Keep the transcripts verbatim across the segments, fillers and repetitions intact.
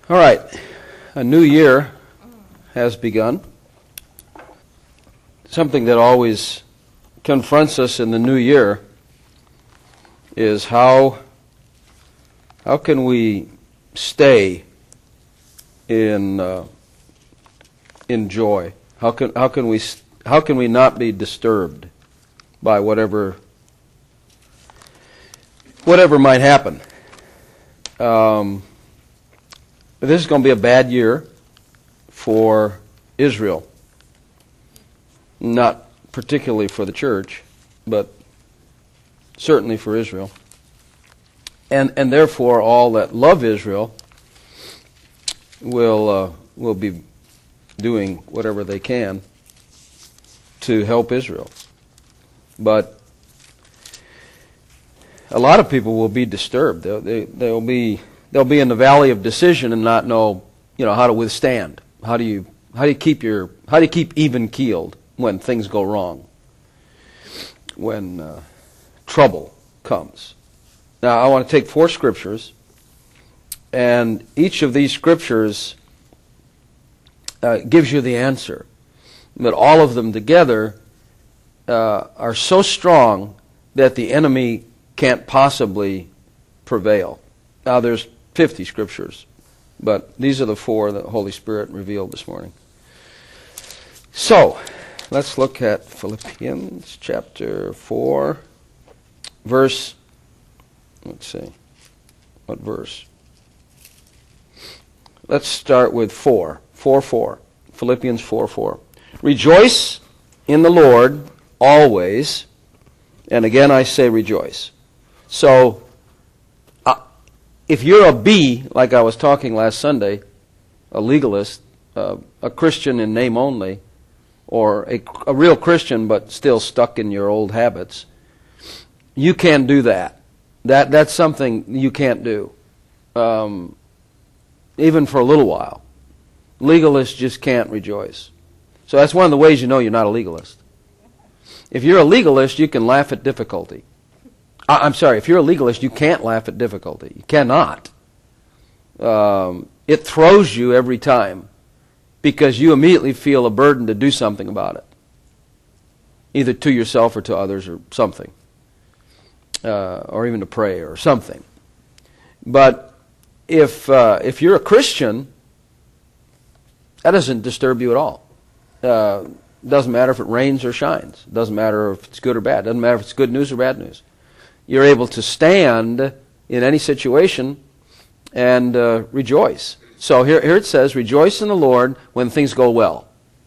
All right, a new year has begun. Something that always confronts us in the new year is how how can we stay in uh, in joy? How can how can we how can we not be disturbed by whatever whatever might happen? Um, this is going to be a bad year for Israel. Not particularly for the church, but certainly for Israel. And and therefore all that love Israel will uh, will be doing whatever they can to help Israel. But a lot of people will be disturbed. They'll, they they'll be they'll be in the valley of decision and not know, you know, how to withstand. How do you how do you keep your how do you keep even keeled when things go wrong? When uh, trouble comes. Now, I want to take four scriptures, and each of these scriptures uh, gives you the answer. But all of them together uh, are so strong that the enemy can't possibly prevail. Now, there's fifty scriptures, but these are the four that the Holy Spirit revealed this morning. So, let's look at Philippians chapter four, verse, let's see, what verse? Let's start with four, four, four, Philippians four, four. Rejoice in the Lord always, and again I say rejoice. So, uh, if you're a B, like I was talking last Sunday, a legalist, uh, a Christian in name only, or a, a real Christian but still stuck in your old habits, you can't do that. That that's something you can't do, um, even for a little while. Legalists just can't rejoice. So that's one of the ways you know you're not a legalist. If you're a legalist, you can laugh at difficulty. I, I'm sorry, if you're a legalist, you can't laugh at difficulty. You cannot. Um, it throws you every time, because you immediately feel a burden to do something about it, either to yourself or to others or something, uh, or even to pray or something. But if uh, if you're a Christian, that doesn't disturb you at all. Uh, doesn't matter if it rains or shines. Doesn't matter if it's good or bad. Doesn't matter if it's good news or bad news. You're able to stand in any situation and uh, rejoice. So here, here it says, rejoice in the Lord when things go well.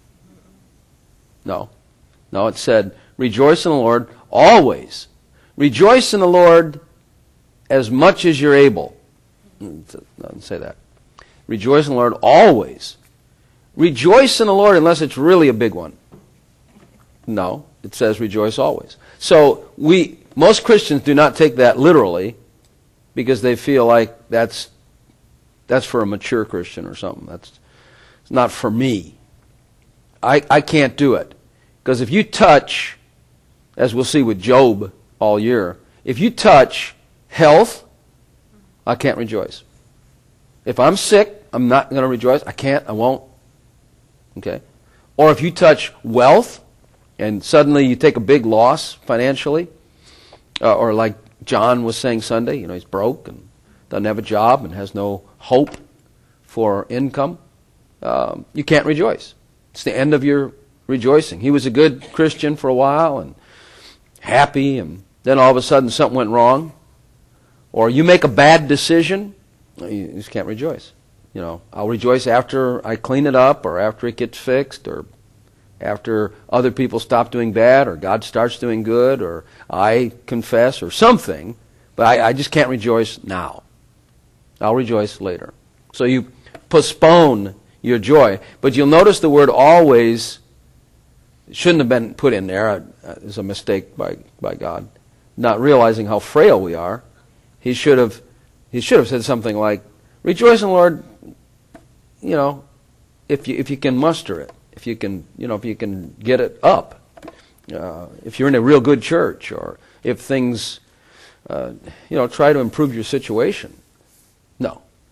No. No, it said, rejoice in the Lord always. Rejoice in the Lord as much as you're able. It doesn't say that. Rejoice in the Lord always. Rejoice in the Lord unless it's really a big one. No, it says rejoice always. So we, most Christians do not take that literally because they feel like that's That's for a mature Christian or something. That's it's not for me. I, I can't do it. Because if you touch, as we'll see with Job all year, if you touch health, I can't rejoice. If I'm sick, I'm not going to rejoice. I can't, I won't. Okay? Or if you touch wealth, and suddenly you take a big loss financially, uh, or like John was saying Sunday, you know, he's broke and doesn't have a job and has no hope for income, um, you can't rejoice. It's the end of your rejoicing. He was a good Christian for a while and happy, and then all of a sudden something went wrong. Or you make a bad decision, you just can't rejoice. You know, I'll rejoice after I clean it up, or after it gets fixed, or after other people stop doing bad, or God starts doing good, or I confess, or something. But I, I just can't rejoice now. I'll rejoice later. So you postpone your joy. But you'll notice the word always shouldn't have been put in there. It's a mistake by, by God. Not realizing how frail we are. He should have he should have said something like, rejoice in the Lord, you know, if you if you can muster it. If you can, you know, if you can get it up. Uh, if you're in a real good church, or if things uh, you know, try to improve your situation. No.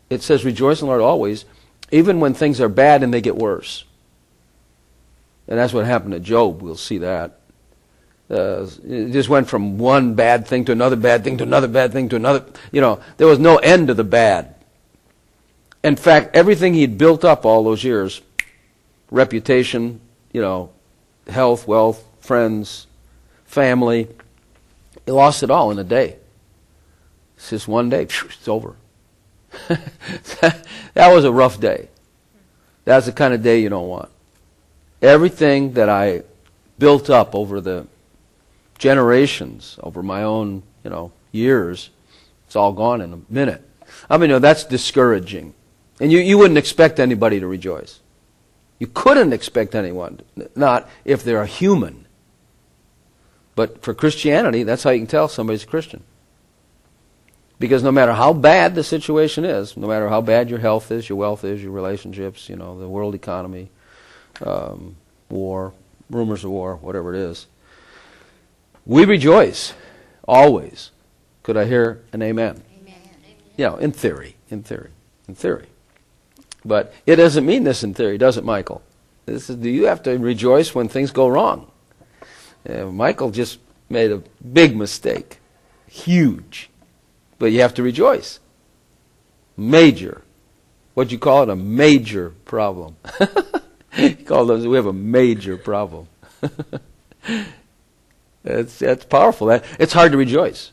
It says rejoice in the Lord always, even when things are bad and they get worse. And that's what happened to Job. We'll see that. Uh, it just went from one bad thing to another bad thing to another bad thing to another. You know, there was no end to the bad. In fact, everything he'd built up all those years, reputation, you know, health, wealth, friends, family, he lost it all in a day. It's just one day, it's over. That was a rough day. That's the kind of day you don't want. Everything that I built up over the generations, over my own, you know, years, it's all gone in a minute. I mean, you know, that's discouraging. And you, you wouldn't expect anybody to rejoice. You couldn't expect anyone, not if they're a human. But for Christianity, that's how you can tell somebody's a Christian. Because no matter how bad the situation is, no matter how bad your health is, your wealth is, your relationships, you know, the world economy, um, war, rumors of war, whatever it is, we rejoice always. Could I hear an amen? Amen. You know, in theory, in theory, in theory. But it doesn't mean this in theory, does it, Michael? This is, do you have to rejoice when things go wrong? Uh, Michael just made a big mistake. Huge. But you have to rejoice. Major. What'd you call it? A major problem. You call those, we have a major problem. That's, that's powerful. That, it's hard to rejoice.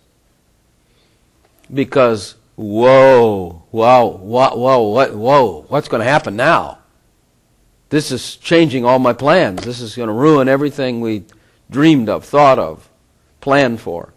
Because, whoa, wow, whoa, whoa, what, whoa, what's going to happen now? This is changing all my plans. This is going to ruin everything we dreamed of, thought of, planned for.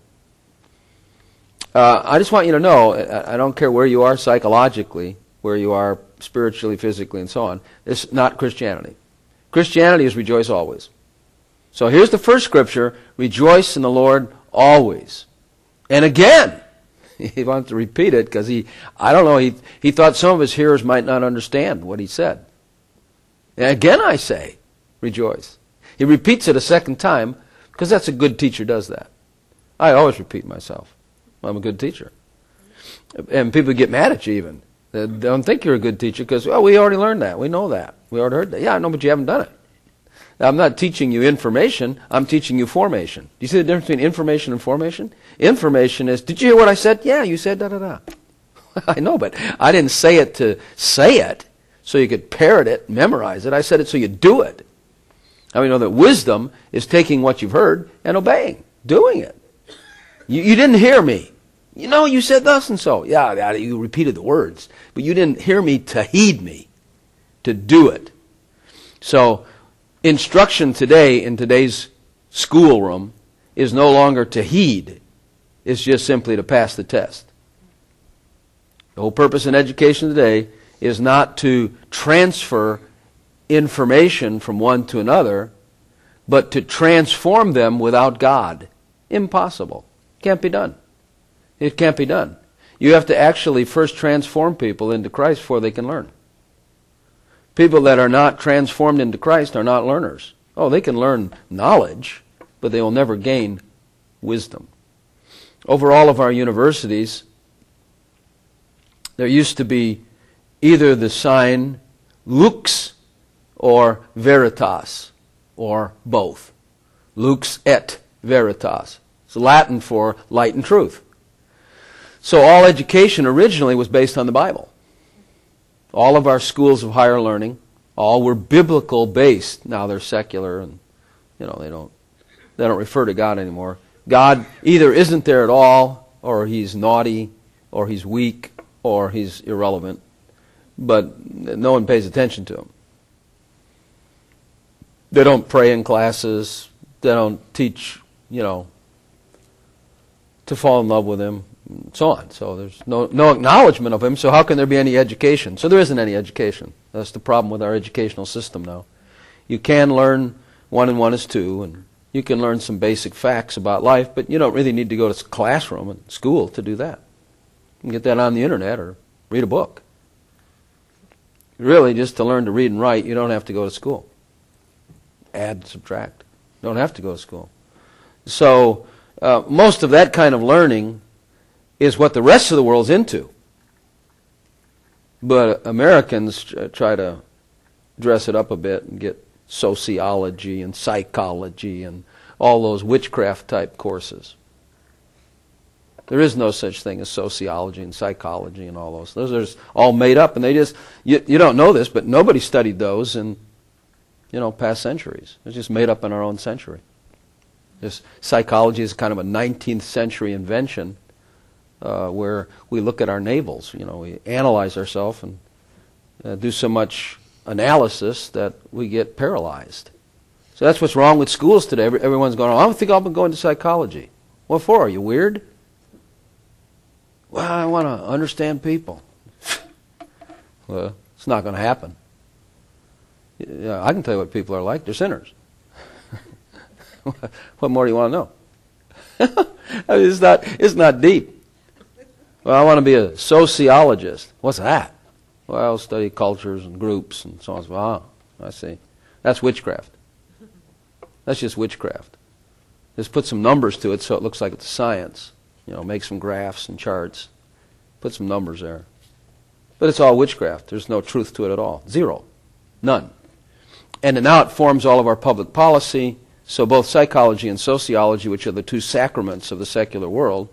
Uh, I just want you to know, I, I don't care where you are psychologically, where you are spiritually, physically, and so on. It's not Christianity. Christianity is rejoice always. So here's the first scripture, rejoice in the Lord always. And again, he wants to repeat it because he, I don't know, he, he thought some of his hearers might not understand what he said. And again I say, rejoice. He repeats it a second time because that's a good teacher does that. I always repeat myself. I'm a good teacher. And people get mad at you even. They don't think you're a good teacher because, well, we already learned that. We know that. We already heard that. Yeah, I know, but you haven't done it. Now, I'm not teaching you information. I'm teaching you formation. Do you see the difference between information and formation? Information is, did you hear what I said? Yeah, you said da-da-da. I know, but I didn't say it to say it so you could parrot it, memorize it. I said it so you do it. I mean, you know that wisdom is taking what you've heard and obeying, doing it. You, you didn't hear me. You know, you said thus and so. Yeah, yeah, you repeated the words. But you didn't hear me to heed me, to do it. So, instruction today in today's schoolroom is no longer to heed. It's just simply to pass the test. The whole purpose in education today is not to transfer information from one to another, but to transform them without God. Impossible. Can't be done. It can't be done. You have to actually first transform people into Christ before they can learn. People that are not transformed into Christ are not learners. Oh, they can learn knowledge, but they will never gain wisdom. Over all of our universities, there used to be either the sign lux or veritas, or both. Lux et veritas. It's Latin for light and truth. So all education originally was based on the Bible. All of our schools of higher learning, all were biblical based. Now they're secular and, you know, they don't they don't refer to God anymore. God either isn't there at all, or he's naughty, or he's weak, or he's irrelevant. But no one pays attention to him. They don't pray in classes. They don't teach, you know, to fall in love with him, and so on. So there's no, no acknowledgement of him, so how can there be any education? So there isn't any education. That's the problem with our educational system now. You can learn one and one is two, and you can learn some basic facts about life, but you don't really need to go to classroom and school to do that. You can get that on the internet or read a book. Really, just to learn to read and write, you don't have to go to school. Add, subtract. You don't have to go to school. So uh, most of that kind of learning is what the rest of the world's into. But Americans try to dress it up a bit and get sociology and psychology and all those witchcraft type courses. There is no such thing as sociology and psychology and all those. Those are just all made up, and they just, you, you don't know this, but nobody studied those in, you know, past centuries. It's just made up in our own century. This psychology is kind of a nineteenth century invention uh, where we look at our navels, you know, we analyze ourselves and uh, do so much analysis that we get paralyzed. So that's what's wrong with schools today. Every, everyone's going, oh, I don't think I'll be going to psychology. What for? Are you weird? Well, I want to understand people. Well, it's not going to happen. Yeah, I can tell you what people are like. They're sinners. What more do you want to know? I mean, it's not, it's not deep. Well, I want to be a sociologist. What's that? Well, I'll study cultures and groups and so on. Oh, I see. That's witchcraft. That's just witchcraft. Just put some numbers to it so it looks like it's science. You know, make some graphs and charts. Put some numbers there. But it's all witchcraft. There's no truth to it at all. Zero. None. And now it forms all of our public policy. So both psychology and sociology, which are the two sacraments of the secular world,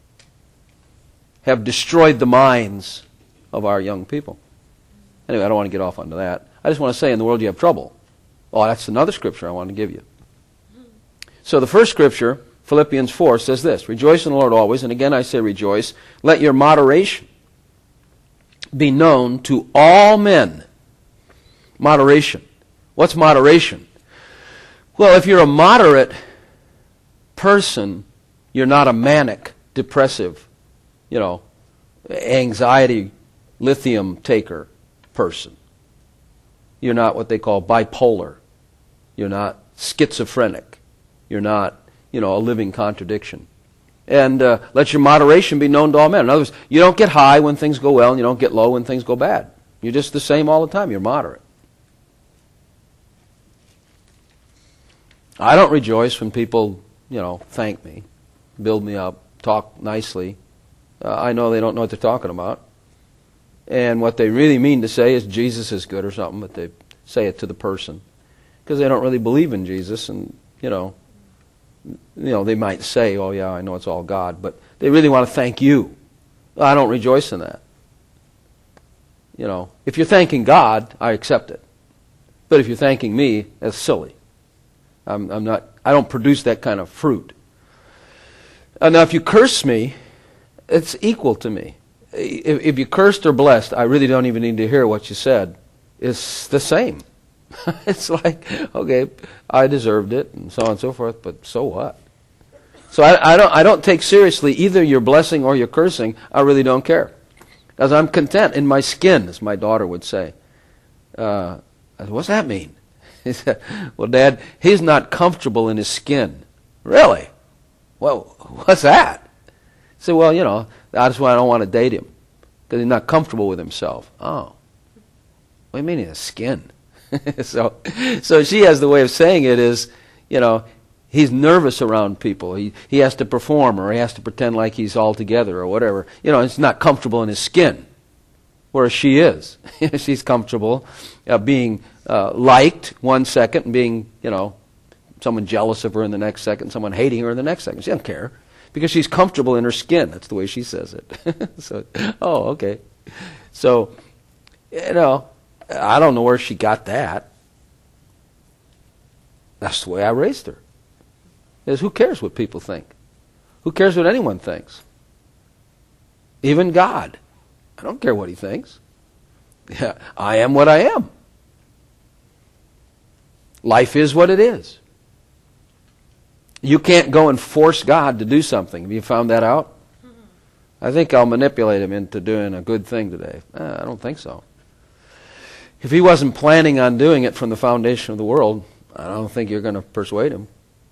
have destroyed the minds of our young people. Anyway, I don't want to get off onto that. I just want to say in the world you have trouble. Oh, that's another scripture I want to give you. So the first scripture, Philippians four, says this, rejoice in the Lord always, and again I say rejoice. Let your moderation be known to all men. Moderation. What's moderation? Well, if you're a moderate person, you're not a manic, depressive, you know, anxiety, lithium taker person. You're not what they call bipolar. You're not schizophrenic. You're not, you know, a living contradiction. And uh, let your moderation be known to all men. In other words, you don't get high when things go well and you don't get low when things go bad. You're just the same all the time. You're moderate. I don't rejoice when people, you know, thank me, build me up, talk nicely. Uh, I know they don't know what they're talking about. And what they really mean to say is Jesus is good or something, but they say it to the person because they don't really believe in Jesus. And, you know, you know, they might say, oh, yeah, I know it's all God, but they really want to thank you. I don't rejoice in that. You know, if you're thanking God, I accept it. But if you're thanking me, that's silly. I'm, I'm not, I don't produce that kind of fruit. Uh, now, if you curse me, it's equal to me. If, if you cursed or blessed, I really don't even need to hear what you said. It's the same. It's like, okay, I deserved it, and so on and so forth, but so what? So I, I don't I don't take seriously either your blessing or your cursing. I really don't care. Because I'm content in my skin, as my daughter would say. Uh, what's that mean? He said, well, Dad, he's not comfortable in his skin. Really? Well, what's that? I said, well, you know, that's why I don't want to date him. Because he's not comfortable with himself. Oh. What do you mean in his skin? so so she has the way of saying it is, you know, he's nervous around people. He he has to perform or he has to pretend like he's all together or whatever. You know, he's not comfortable in his skin. Whereas she is. She's comfortable uh, being uh, liked one second and being, you know, someone jealous of her in the next second, someone hating her in the next second. She doesn't care because she's comfortable in her skin. That's the way she says it. so, oh, okay. So, you know, I don't know where she got that. That's the way I raised her. Is who cares what people think? Who cares what anyone thinks? Even God. I don't care what he thinks. Yeah, I am what I am. Life is what it is. You can't go and force God to do something. Have you found that out? I think I'll manipulate him into doing a good thing today. Eh, I don't think so. If he wasn't planning on doing it from the foundation of the world, I don't think you're going to persuade him.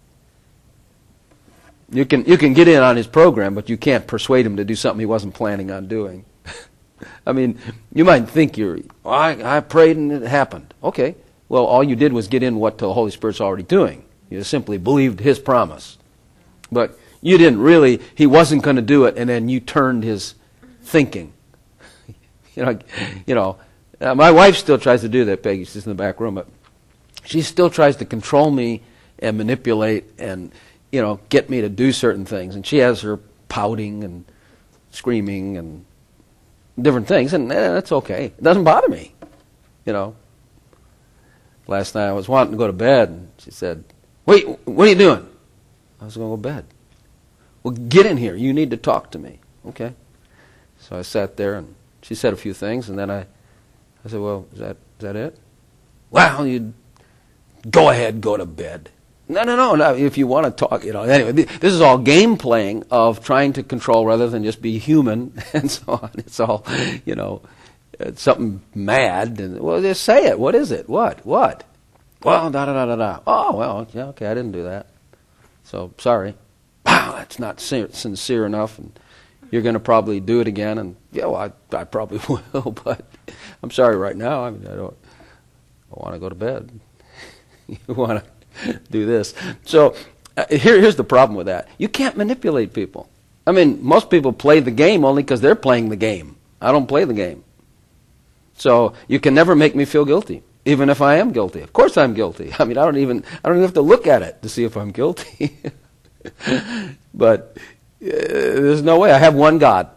You can you can get in on his program, but you can't persuade him to do something he wasn't planning on doing. I mean, you might think you're, oh, I, I prayed and it happened. Okay. Well, all you did was get in what the Holy Spirit's already doing. You simply believed his promise. But you didn't really, he wasn't going to do it, and then you turned his thinking. you know, you know. Uh, my wife still tries to do that. Peggy, she's in the back room, but she still tries to control me and manipulate and, you know, get me to do certain things. And she has her pouting and screaming and different things, and eh, that's okay. It doesn't bother me, you know. Last night I was wanting to go to bed, and she said, "Wait, what are you doing?" I was going to go to bed. "Well, get in here. You need to talk to me." Okay. So I sat there, and she said a few things, and then I, I said, "Well, is that is that it?" "Well, you go ahead, go to bed." No, no, no, no. If you want to talk, you know. Anyway, this is all game playing of trying to control rather than just be human and so on. It's all, you know, it's something mad. And well, just say it. What is it? What? What? Well, da da da da da. Oh, well, yeah, okay. I didn't do that. So sorry. Wow, that's not sincere enough. And you're going to probably do it again. And yeah, well, I, I probably will. But I'm sorry right now. I mean, I don't. I want to go to bed. You want to do this. So uh, here, here's the problem with that. You can't manipulate people. I mean, most people play the game only because they're playing the game. I don't play the game. So you can never make me feel guilty, even if I am guilty. Of course I'm guilty. I mean, I don't even I don't even have to look at it to see if I'm guilty. But uh, there's no way. I have one God.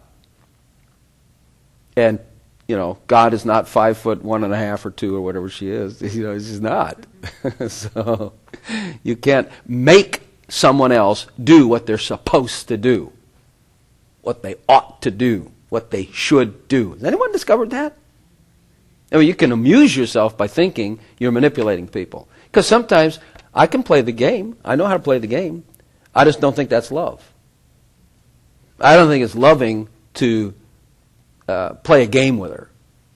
And you know, God is not five foot one and a half or two or whatever she is. You know, she's not. So you can't make someone else do what they're supposed to do, what they ought to do, what they should do. Has anyone discovered that? I mean, you can amuse yourself by thinking you're manipulating people. Because sometimes I can play the game. I know how to play the game. I just don't think that's love. I don't think it's loving to Uh, play a game with her.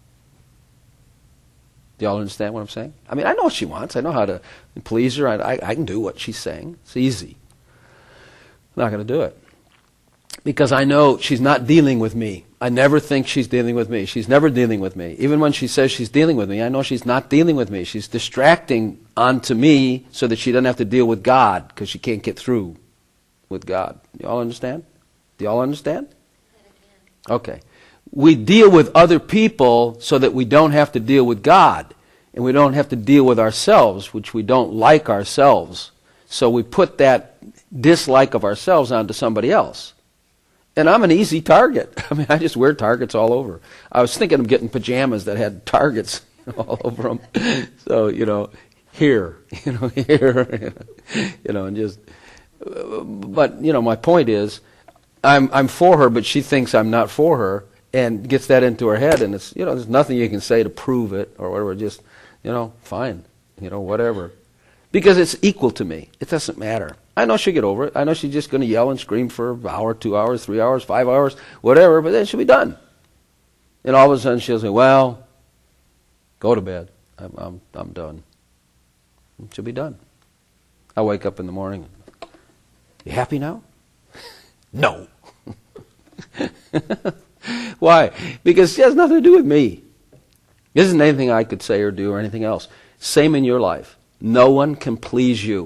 Do y'all understand what I'm saying? I mean, I know what she wants. I know how to please her. I, I, I can do what she's saying. It's easy. I'm not going to do it. Because I know she's not dealing with me. I never think she's dealing with me. She's never dealing with me. Even when she says she's dealing with me, I know she's not dealing with me. She's distracting onto me so that she doesn't have to deal with God because she can't get through with God. Do y'all understand? Do y'all understand? Okay. We deal with other people so that we don't have to deal with God. And we don't have to deal with ourselves, which we don't like ourselves. So we put that dislike of ourselves onto somebody else. And I'm an easy target. I mean, I just wear targets all over. I was thinking of getting pajamas that had targets all over them. So, you know, here, you know, here, you know, and just, but, you know, my point is, I'm I'm for her, but she thinks I'm not for her. And gets that into her head, and it's, you know, there's nothing you can say to prove it or whatever. Just, you know, fine, you know, whatever, because it's equal to me. It doesn't matter. I know she'll get over it. I know she's just going to yell and scream for an hour, two hours, three hours, five hours, whatever. But then she'll be done. And all of a sudden she'll say, "Well, go to bed. I'm I'm I'm done." And she'll be done. I wake up in the morning. "You happy now?" "No." Why? Because it has nothing to do with me. It isn't anything I could say or do or anything else. Same in your life. No one can please you.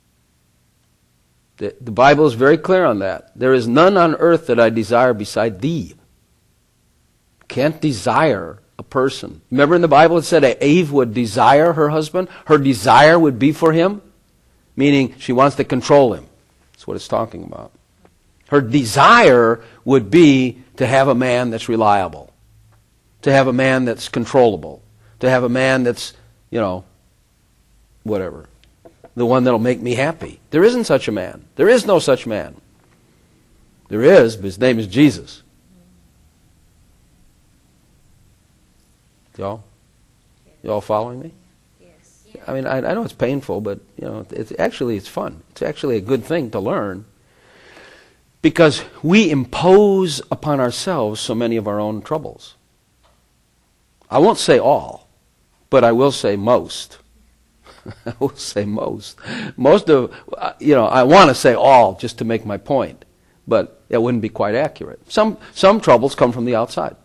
The, the Bible is very clear on that. There is none on earth that I desire beside thee. Can't desire a person. Remember in the Bible it said Eve would desire her husband? Her desire would be for him? Meaning she wants to control him. That's what it's talking about. Her desire would be to have a man that's reliable, to have a man that's controllable, to have a man that's, you know, whatever, the one that'll make me happy. There isn't such a man. There is no such man. There is, but his name is Jesus. Y'all? Y'all following me? Yes. I mean, I, I know it's painful, but, you know, it's actually, it's fun. It's actually a good thing to learn. Because we impose upon ourselves so many of our own troubles. I won't say all, but I will say most. I will say most. Most of, you know, I want to say all just to make my point, but it wouldn't be quite accurate. Some, some troubles come from the outside.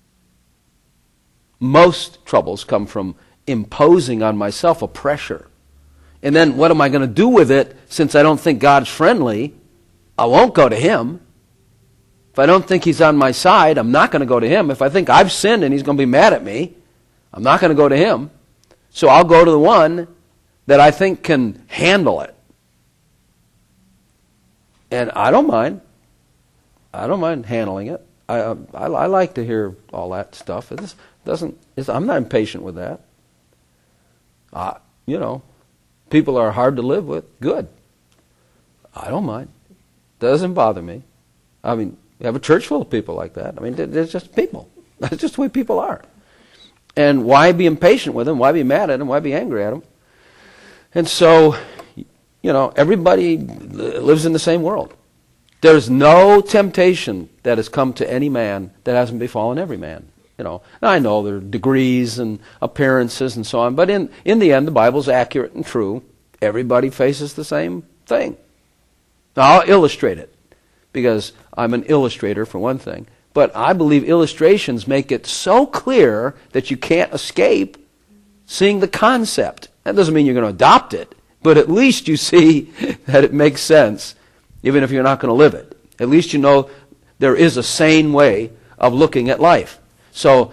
Most troubles come from imposing on myself a pressure. And then what am I going to do with it since I don't think God's friendly? I won't go to him. If I don't think he's on my side, I'm not going to go to him. If I think I've sinned and he's going to be mad at me, I'm not going to go to him. So I'll go to the one that I think can handle it. And I don't mind. I don't mind handling it. I I, I like to hear all that stuff. It doesn't. It's, I'm not impatient with that. Uh, you know, people are hard to live with. Good. I don't mind. Doesn't bother me. I mean, you have a church full of people like that. I mean, they're just people. That's just the way people are. And why be impatient with them? Why be mad at them? Why be angry at them? And so, you know, everybody lives in the same world. There's no temptation that has come to any man that hasn't befallen every man. You know, and I know there are degrees and appearances and so on, but in, in the end, the Bible's accurate and true. Everybody faces the same thing. Now, I'll illustrate it, because I'm an illustrator for one thing. But I believe illustrations make it so clear that you can't escape seeing the concept. That doesn't mean you're going to adopt it, but at least you see that it makes sense, even if you're not going to live it. At least you know there is a sane way of looking at life. So,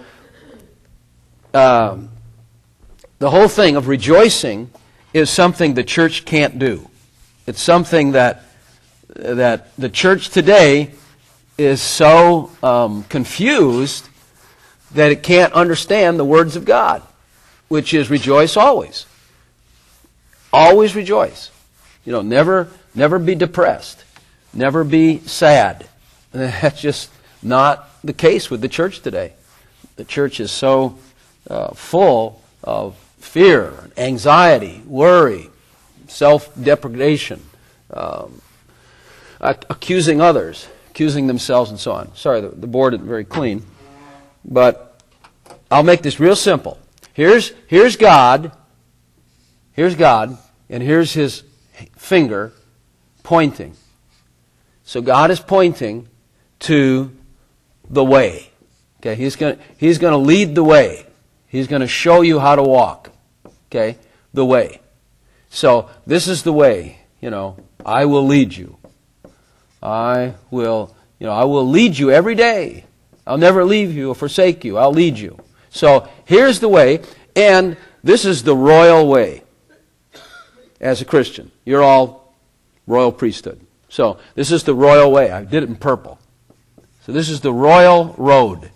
um, the whole thing of rejoicing is something the church can't do. It's something that that the church today is so um, confused that it can't understand the words of God, which is rejoice always. Always rejoice. You know, never, never be depressed. Never be sad. And that's just not the case with the church today. The church is so uh, full of fear, anxiety, worry, self-depredation, um, accusing others, accusing themselves, and so on. Sorry, the, the board isn't very clean, but I'll make this real simple. Here's here's God, here's God, and here's His finger pointing. So God is pointing to the way. Okay, He's going He's going to lead the way. He's going to show you how to walk. Okay, the way. So this is the way. You know, I will lead you. I will, you know, I will lead you every day. I'll never leave you or forsake you. I'll lead you. So here's the way, and this is the royal way. As a Christian, you're all royal priesthood. So this is the royal way. I did it in purple. So this is the royal road.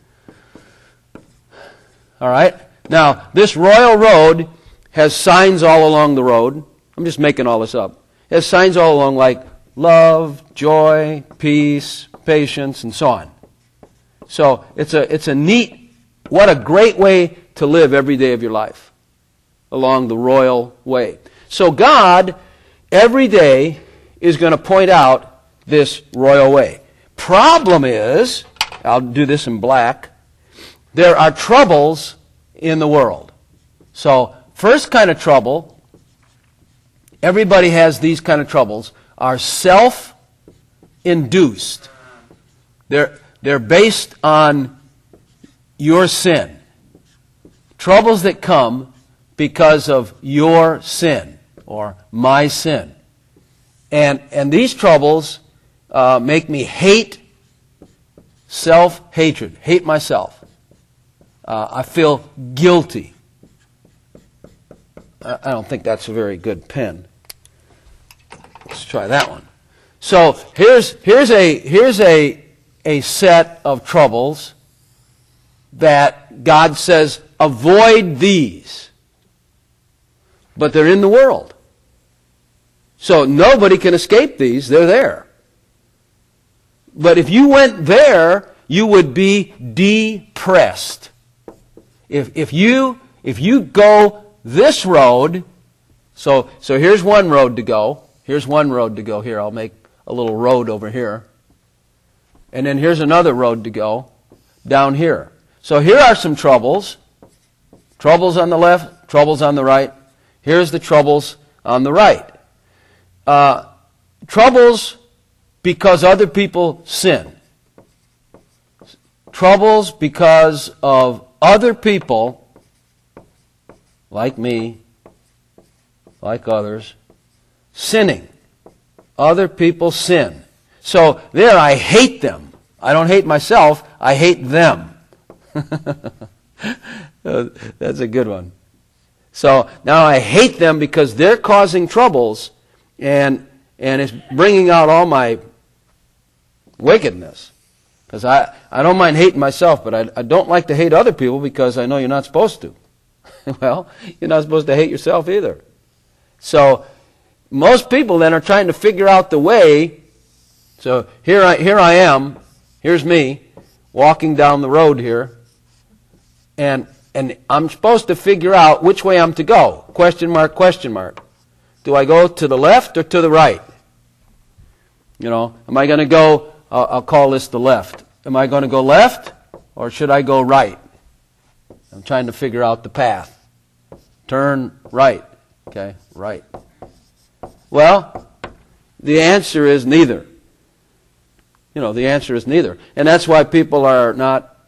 All right? Now, this royal road has signs all along the road. I'm just making all this up. It has signs all along like love, joy, peace, patience, and so on. So it's a it's a neat, what a great way to live every day of your life along the royal way. So God, every day, is going to point out this royal way. Problem is, I'll do this in black, there are troubles in the world. So, first kind of trouble, everybody has these kind of troubles, are self-induced. They're, they're based on your sin. Troubles that come because of your sin or my sin. And, and these troubles uh, make me hate self-hatred, hate myself. Uh, I feel guilty. I, I don't think that's a very good pen. Let's try that one. So here's here's a here's a a set of troubles that God says avoid these, but they're in the world. So nobody can escape these. They're there. But if you went there, you would be depressed. If if you if you go this road, so so here's one road to go. Here's one road to go here. I'll make a little road over here. And then here's another road to go down here. So here are some troubles. Troubles on the left, troubles on the right. Here's the troubles on the right. Uh, troubles because other people sin. Troubles because of other people, like me, like others, sinning. Other people sin. So there I hate them. I don't hate myself, I hate them. That's a good one. So now I hate them because they're causing troubles and and it's bringing out all my wickedness. Because I, I don't mind hating myself, but I, I don't like to hate other people because I know you're not supposed to. Well, you're not supposed to hate yourself either. So most people then are trying to figure out the way. So here I, here I am, here's me, walking down the road here, and and I'm supposed to figure out which way I'm to go. Question mark, question mark. Do I go to the left or to the right? You know, am I going to go, uh, I'll call this the left. Am I going to go left or should I go right? I'm trying to figure out the path. Turn right. Okay, right. Well, the answer is neither. You know, the answer is neither. And that's why people are not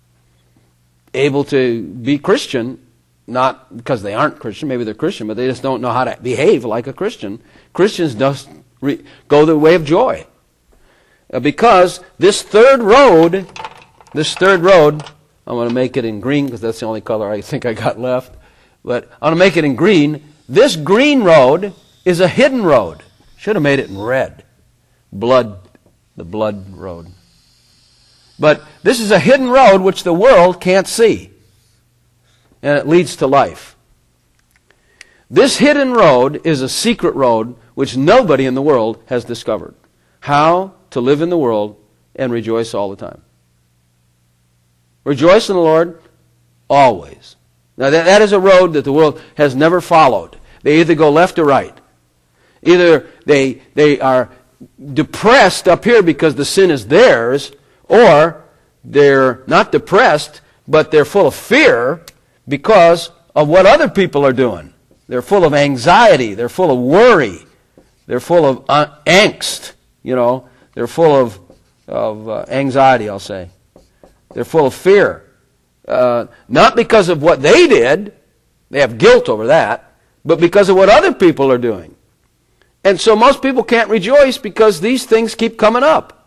able to be Christian, not because they aren't Christian, maybe they're Christian, but they just don't know how to behave like a Christian. Christians just re- go the way of joy. Uh, because this third road, this third road, I'm going to make it in green because that's the only color I think I got left. But I'm going to make it in green. This green road is a hidden road. Should have made it in red. Blood, the blood road. But this is a hidden road which the world can't see. And it leads to life. This hidden road is a secret road which nobody in the world has discovered. How to live in the world and rejoice all the time. Rejoice in the Lord always. Now that, that is a road that the world has never followed. They either go left or right. Either they they are depressed up here because the sin is theirs, or they're not depressed, but they're full of fear because of what other people are doing. They're full of anxiety. They're full of worry. They're full of uh, angst. You know, they're full of of uh, anxiety, I'll say. They're full of fear. Uh, not because of what they did, they have guilt over that, but because of what other people are doing. And so most people can't rejoice because these things keep coming up.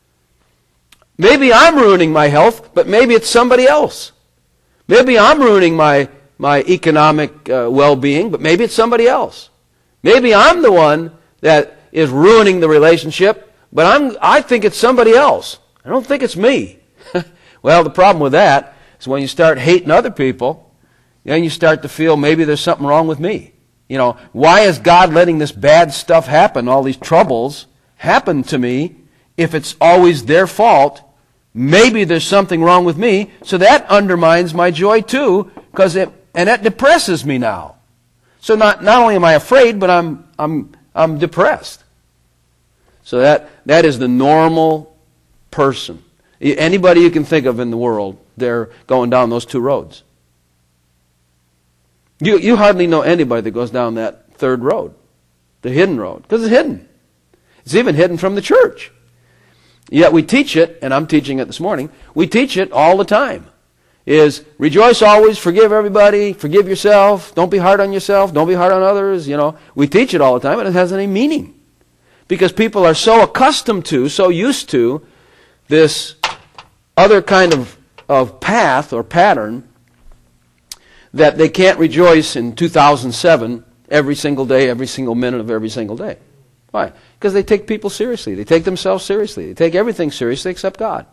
Maybe I'm ruining my health, but maybe it's somebody else. Maybe I'm ruining my, my economic uh, well-being, but maybe it's somebody else. Maybe I'm the one that is ruining the relationship, but I'm, I think it's somebody else. I don't think it's me. Well, the problem with that is when you start hating other people, then you start to feel maybe there's something wrong with me. You know, why is God letting this bad stuff happen, all these troubles happen to me, if it's always their fault? Maybe there's something wrong with me, so that undermines my joy too, because it and that depresses me now. So not not only am I afraid, but I'm I'm I'm depressed. So that that is the normal person. Anybody you can think of in the world, they're going down those two roads. You you hardly know anybody that goes down that third road, the hidden road, because it's hidden. It's even hidden from the church. Yet we teach it, and I'm teaching it this morning, we teach it all the time. Is rejoice always, forgive everybody, forgive yourself, don't be hard on yourself, don't be hard on others, you know. We teach it all the time, and it hasn't any meaning. Because people are so accustomed to, so used to, this other kind of, of path or pattern that they can't rejoice in two thousand seven every single day, every single minute of every single day. Why? Because they take people seriously. They take themselves seriously. They take everything seriously except God.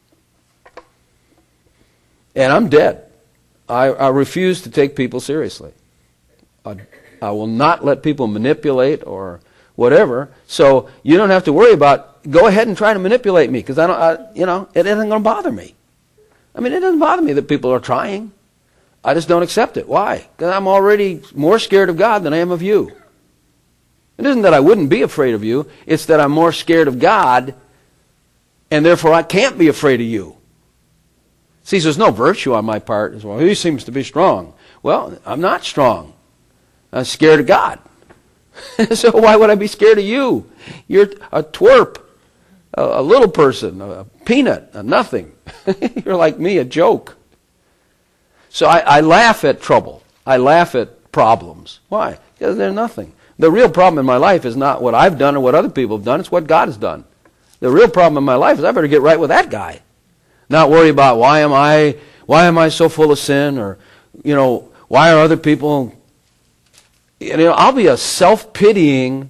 And I'm dead. I, I refuse to take people seriously. I, I will not let people manipulate or whatever. So you don't have to worry about, go ahead and try to manipulate me, because I don't, I, you know, it isn't going to bother me. I mean, it doesn't bother me that people are trying. I just don't accept it. Why? Because I'm already more scared of God than I am of you. It isn't that I wouldn't be afraid of you. It's that I'm more scared of God, and therefore I can't be afraid of you. See, there's no virtue on my part. As well, he seems to be strong. Well, I'm not strong. I'm scared of God. So why would I be scared of you? You're a twerp, a, a little person, a peanut, a nothing. You're like me, a joke. So I, I laugh at trouble. I laugh at problems. Why? Because they're nothing. The real problem in my life is not what I've done or what other people have done. It's what God has done. The real problem in my life is I better get right with that guy. Not worry about why am I, why am I so full of sin, or, you know, why are other people, you know, I'll be a self-pitying,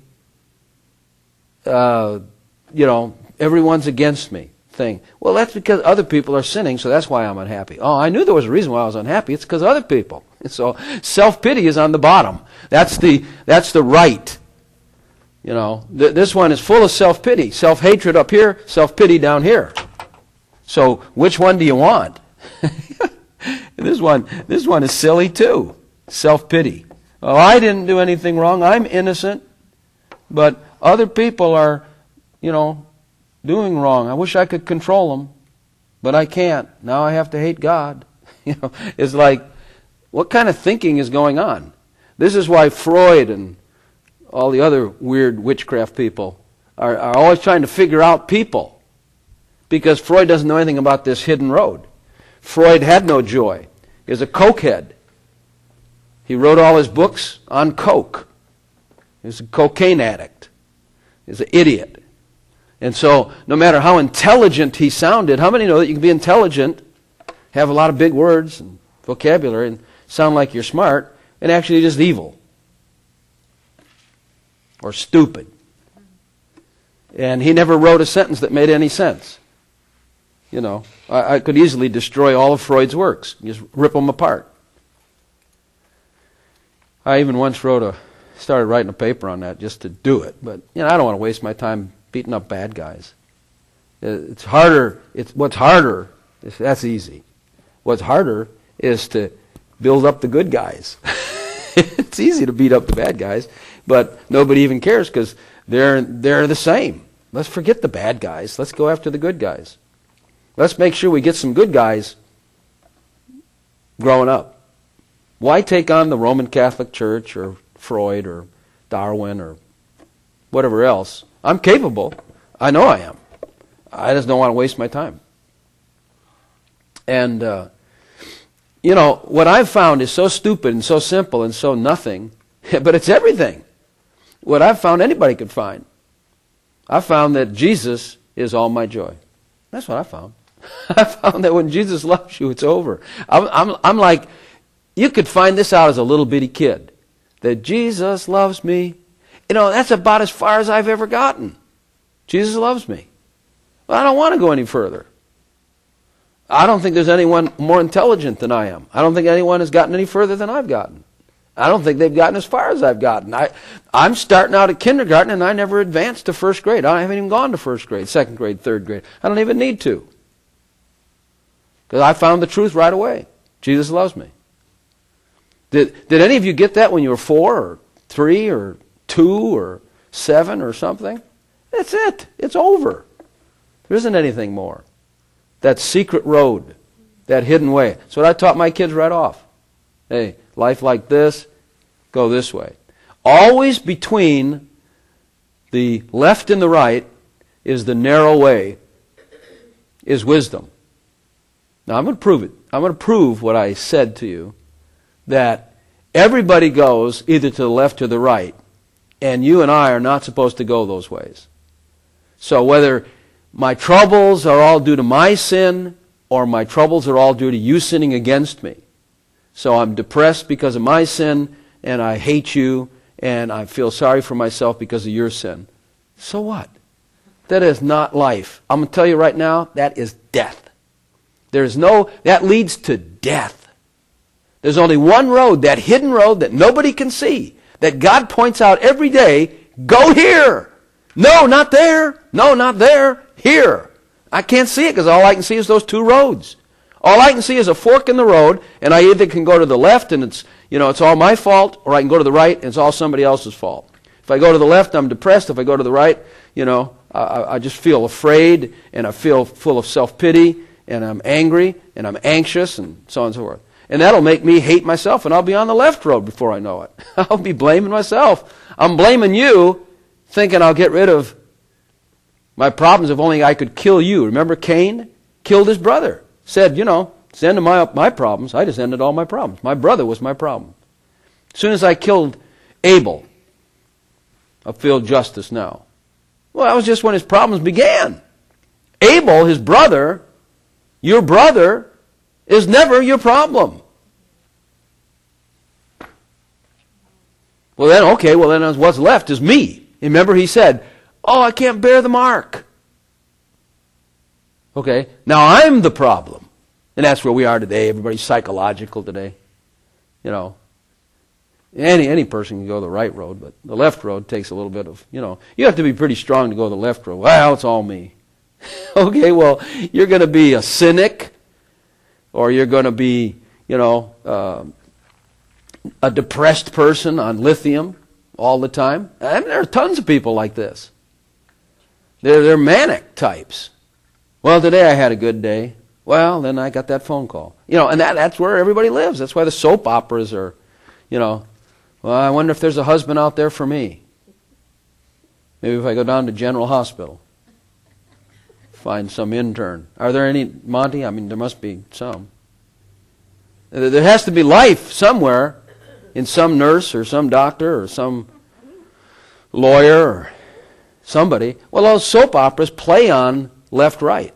uh, you know, everyone's against me thing. Well, that's because other people are sinning, so that's why I'm unhappy. Oh, I knew there was a reason why I was unhappy. It's because of other people. And so self-pity is on the bottom. That's the, that's the right. You know, th- this one is full of self-pity. Self-hatred up here, self-pity down here. So which one do you want? this one, this one is silly too. Self-pity. Oh, I didn't do anything wrong. I'm innocent. But other people are, you know, doing wrong. I wish I could control them, but I can't. Now I have to hate God. You know, it's like, what kind of thinking is going on? This is why Freud and all the other weird witchcraft people are, are always trying to figure out people, because Freud doesn't know anything about this hidden road. Freud had no joy. He was a cokehead. He wrote all his books on coke. He was a cocaine addict. He was an idiot. And so, no matter how intelligent he sounded, how many know that you can be intelligent, have a lot of big words and vocabulary, and sound like you're smart, and actually just evil or stupid? And he never wrote a sentence that made any sense. You know, I, I could easily destroy all of Freud's works, just rip them apart. I even once wrote a, started writing a paper on that just to do it, but you know, I don't want to waste my time beating up bad guys. It's harder. It's what's harder. Is, that's easy. What's harder is to build up the good guys. It's easy to beat up the bad guys, but nobody even cares because they're they're the same. Let's forget the bad guys. Let's go after the good guys. Let's make sure we get some good guys growing up. Why take on the Roman Catholic Church or Freud or Darwin or whatever else? I'm capable. I know I am. I just don't want to waste my time. And, uh, you know, what I've found is so stupid and so simple and so nothing, but it's everything. What I've found anybody could find. I found that Jesus is all my joy. That's what I found. I found that when Jesus loves you, it's over. I'm, I'm, I'm like, you could find this out as a little bitty kid. That Jesus loves me. You know, that's about as far as I've ever gotten. Jesus loves me. Well, I don't want to go any further. I don't think there's anyone more intelligent than I am. I don't think anyone has gotten any further than I've gotten. I don't think they've gotten as far as I've gotten. I, I'm starting out at kindergarten and I never advanced to first grade. I haven't even gone to first grade, second grade, third grade. I don't even need to. Because I found the truth right away. Jesus loves me. Did, did any of you get that when you were four or three or two or seven or something? That's it. It's over. There isn't anything more. That secret road, that hidden way. That's what I taught my kids right off. Hey, life like this, go this way. Always between the left and the right is the narrow way, is wisdom. Now I'm going to prove it. I'm going to prove what I said to you, that everybody goes either to the left or the right, and you and I are not supposed to go those ways. So whether my troubles are all due to my sin, or my troubles are all due to you sinning against me. So I'm depressed because of my sin, and I hate you, and I feel sorry for myself because of your sin. So what? That is not life. I'm going to tell you right now, that is death. There's no, that leads to death. There's only one road, that hidden road that nobody can see, that God points out every day. Go here. No, not there. No, not there. Here. I can't see it because all I can see is those two roads. All I can see is a fork in the road, and I either can go to the left and it's, you know, it's all my fault, or I can go to the right and it's all somebody else's fault. If I go to the left, I'm depressed. If I go to the right, you know, I, I just feel afraid, and I feel full of self-pity, and I'm angry, and I'm anxious, and so on and so forth. And that'll make me hate myself, and I'll be on the left road before I know it. I'll be blaming myself. I'm blaming you, thinking I'll get rid of my problems if only I could kill you. Remember Cain killed his brother. Said, you know, it's the end of my, my problems. I just ended all my problems. My brother was my problem. As soon as I killed Abel, I feel justice now. Well, that was just when his problems began. Abel, his brother, your brother, is never your problem. Well then, okay, well then what's left is me. Remember he said, oh, I can't bear the mark. Okay, now I'm the problem. And that's where we are today. Everybody's psychological today. You know, any any person can go the right road, but the left road takes a little bit of, you know, you have to be pretty strong to go the left road. Well, it's all me. Okay, well, you're going to be a cynic, or you're going to be, you know, uh, a depressed person on lithium all the time. I mean, there are tons of people like this. They're, they're manic types. Well, today I had a good day. Well, then I got that phone call. You know, and that, that's where everybody lives. That's why the soap operas are, you know, well, I wonder if there's a husband out there for me. Maybe if I go down to General Hospital, find some intern. Are there any, Monty? I mean, there must be some. There has to be life somewhere in some nurse or some doctor or some lawyer or somebody. Well, those soap operas play on left-right.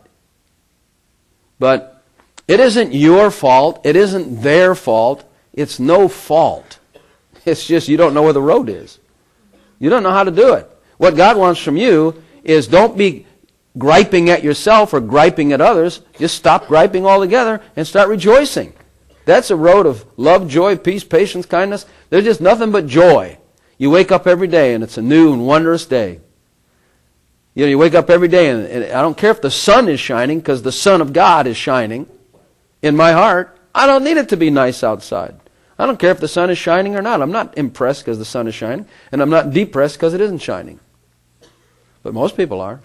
But it isn't your fault. It isn't their fault. It's no fault. It's just you don't know where the road is. You don't know how to do it. What God wants from you is don't be griping at yourself or griping at others. Just stop griping altogether and start rejoicing. That's a road of love, joy, peace, patience, kindness. There's just nothing but joy. You wake up every day and it's a new and wondrous day. You know, you wake up every day and, and I don't care if the sun is shining, because the Son of God is shining in my heart. I don't need it to be nice outside. I don't care if the sun is shining or not. I'm not impressed because the sun is shining, and I'm not depressed because it isn't shining. But most people are.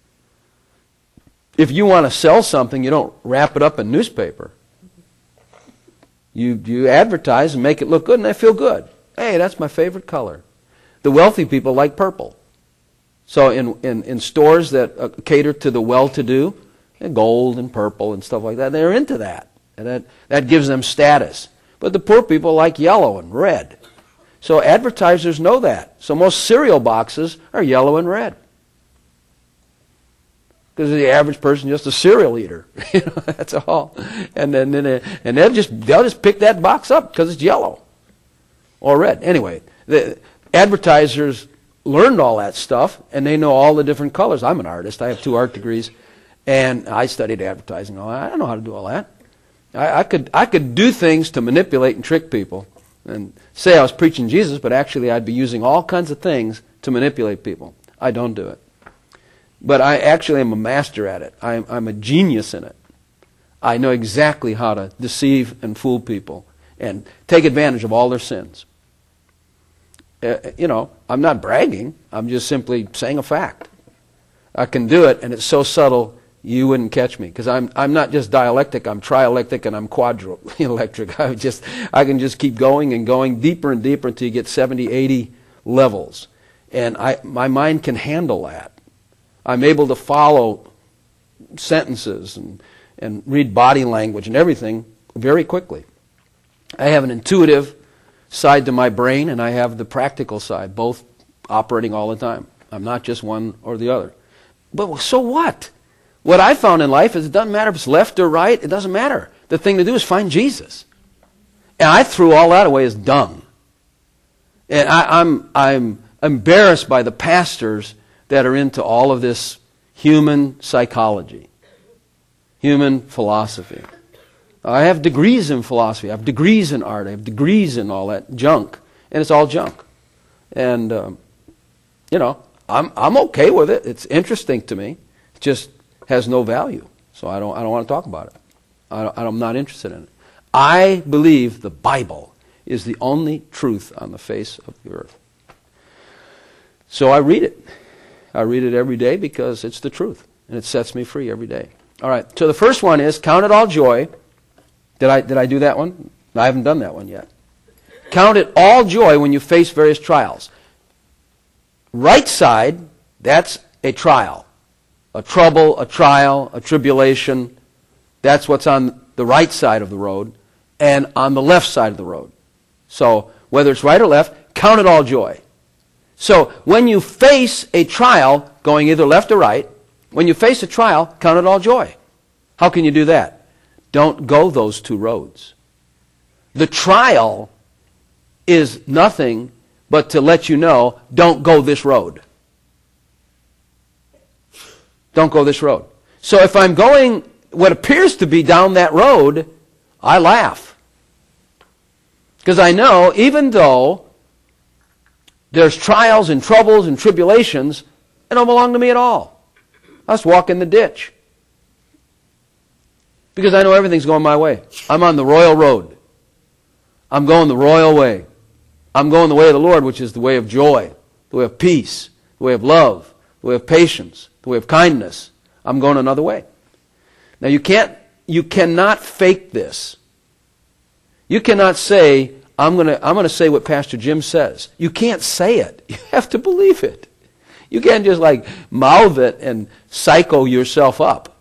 If you want to sell something, you don't wrap it up in newspaper. You, you advertise and make it look good, and they feel good. Hey, that's my favorite color. The wealthy people like purple. So in, in, in stores that uh, cater to the well-to-do, gold and purple and stuff like that, they're into that. And that, that gives them status. But the poor people like yellow and red. So advertisers know that. So most cereal boxes are yellow and red. Because the average person is just a cereal eater. You know, that's all. And then, then and they'll just they'll just pick that box up because it's yellow or red. Anyway, the advertisers learned all that stuff, and they know all the different colors. I'm an artist. I have two art degrees, and I studied advertising. All that. I don't know how to do all that. I, I could I could do things to manipulate and trick people and say I was preaching Jesus, but actually I'd be using all kinds of things to manipulate people. I don't do it. But I actually am a master at it. I'm, I'm a genius in it. I know exactly how to deceive and fool people and take advantage of all their sins. Uh, you know, I'm not bragging. I'm just simply saying a fact. I can do it, and it's so subtle you wouldn't catch me, because I'm I'm not just dialectic. I'm trielectric and I'm quadroelectric. I just I can just keep going and going deeper and deeper until you get seventy, eighty levels, and I my mind can handle that. I'm able to follow sentences and and read body language and everything very quickly. I have an intuitive side to my brain, and I have the practical side, both operating all the time. I'm not just one or the other. But so what? What I found in life is it doesn't matter if it's left or right. It doesn't matter. The thing to do is find Jesus. And I threw all that away as dung. And I, I'm, I'm embarrassed by the pastors that are into all of this human psychology, human philosophy. I have degrees in philosophy. I have degrees in art. I have degrees in all that junk. And it's all junk. And, um, you know, I'm, I'm okay with it. It's interesting to me. It just has no value. So I don't, I don't want to talk about it. I, I'm not interested in it. I believe the Bible is the only truth on the face of the earth. So I read it. I read it every day because it's the truth. And it sets me free every day. All right. So the first one is, count it all joy. Did I, did I do that one? No, I haven't done that one yet. Count it all joy when you face various trials. Right side, that's a trial. A trouble, a trial, a tribulation. That's what's on the right side of the road and on the left side of the road. So whether it's right or left, count it all joy. So when you face a trial going either left or right, When you face a trial, count it all joy. How can you do that? Don't go those two roads. The trial is nothing but to let you know, don't go this road. Don't go this road. So if I'm going what appears to be down that road, I laugh. Because I know, even though there's trials and troubles and tribulations, they don't belong to me at all. I just walk in the ditch. Because I know everything's going my way. I'm on the royal road. I'm going the royal way. I'm going the way of the Lord, which is the way of joy, the way of peace, the way of love, the way of patience, the way of kindness. I'm going another way. Now you can't, you cannot fake this. You cannot say, I'm going to I'm going to say what Pastor Jim says. You can't say it. You have to believe it. You can't just like mouth it and psycho yourself up.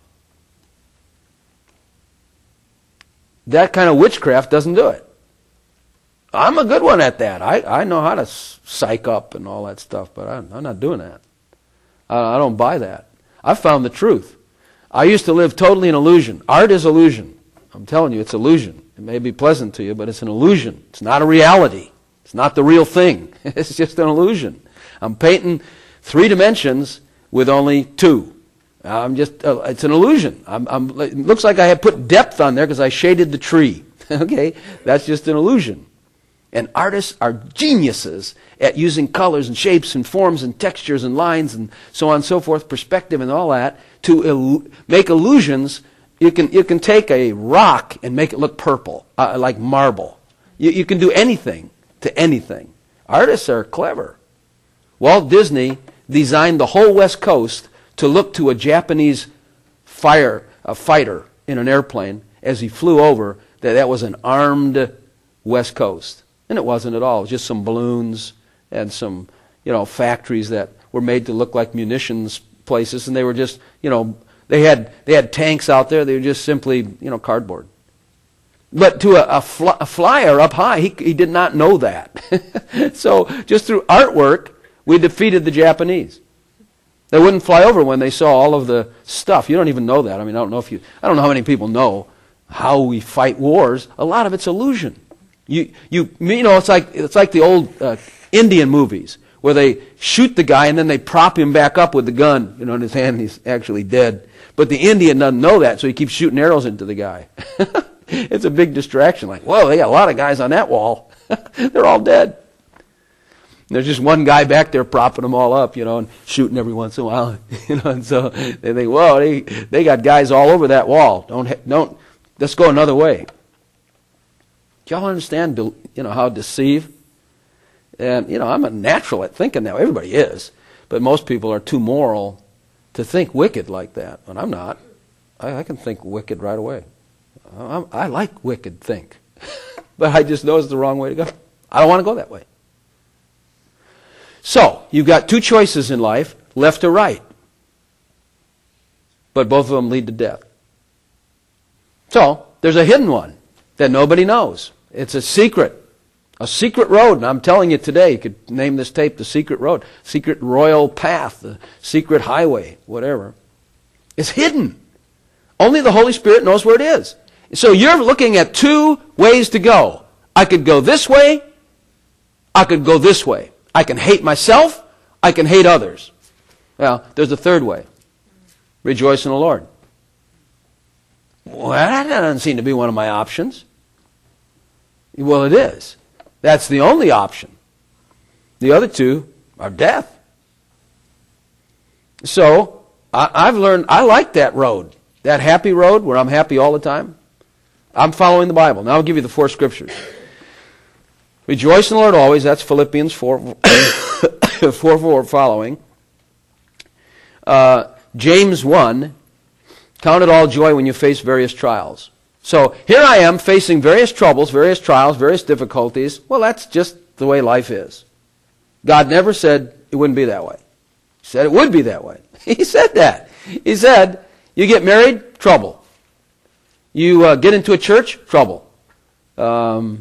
That kind of witchcraft doesn't do it. I'm a good one at that. I, I know how to psych up and all that stuff, but I'm, I'm not doing that. I, I don't buy that. I found the truth. I used to live totally in illusion. Art is illusion. I'm telling you, it's illusion. It may be pleasant to you, but it's an illusion. It's not a reality. It's not the real thing. It's just an illusion. I'm painting three dimensions with only two. I'm just, uh, it's an illusion. I'm, I'm, it looks like I have put depth on there because I shaded the tree. Okay? That's just an illusion. And artists are geniuses at using colors and shapes and forms and textures and lines and so on and so forth, perspective and all that, to il- make illusions. You can, you can take a rock and make it look purple, uh, like marble. You, you can do anything to anything. Artists are clever. Walt Disney designed the whole West Coast to look to a Japanese fire, a fighter in an airplane as he flew over, that that was an armed West Coast. And it wasn't at all. It was just some balloons and some, you know, factories that were made to look like munitions places, and they were just, you know, they had they had tanks out there. They were just simply, you know, cardboard. But to a, a, fly, a flyer up high, he, he did not know that. So just through artwork, we defeated the Japanese. They wouldn't fly over when they saw all of the stuff. You don't even know that. I mean, I don't know if you, I don't know how many people know how we fight wars. A lot of it's illusion. You, you, you know, it's like it's like the old uh, Indian movies where they shoot the guy and then they prop him back up with the gun, you know, in his hand. And he's actually dead. But the Indian doesn't know that, so he keeps shooting arrows into the guy. It's a big distraction. Like, whoa, they got a lot of guys on that wall. They're all dead. And there's just one guy back there propping them all up, you know, and shooting every once in a while, you know. And so they think, whoa, they they got guys all over that wall. Don't don't let's go another way. Do y'all understand, you know, how to deceive? And, you know, I'm a natural at thinking that. Everybody is. But most people are too moral to think wicked like that. And I'm not. I, I can think wicked right away. I, I like wicked think. But I just know it's the wrong way to go. I don't want to go that way. So, you've got two choices in life, left or right. But both of them lead to death. So, there's a hidden one that nobody knows. It's a secret. A secret road. And I'm telling you today, you could name this tape the secret road. Secret royal path. The secret highway. Whatever. It's hidden. Only the Holy Spirit knows where it is. So you're looking at two ways to go. I could go this way. I could go this way. I can hate myself. I can hate others. Well, there's a third way. Rejoice in the Lord. Well, that doesn't seem to be one of my options. Well, it is. That's the only option. The other two are death. So, I, I've learned, I like that road. That happy road where I'm happy all the time. I'm following the Bible. Now I'll give you the four scriptures. Rejoice in the Lord always. That's Philippians four, four, four following. Uh, James one. Count it all joy when you face various trials. So here I am facing various troubles, various trials, various difficulties. Well, that's just the way life is. God never said it wouldn't be that way. He said it would be that way. He said that. He said, you get married, trouble. You uh, get into a church, trouble. Um,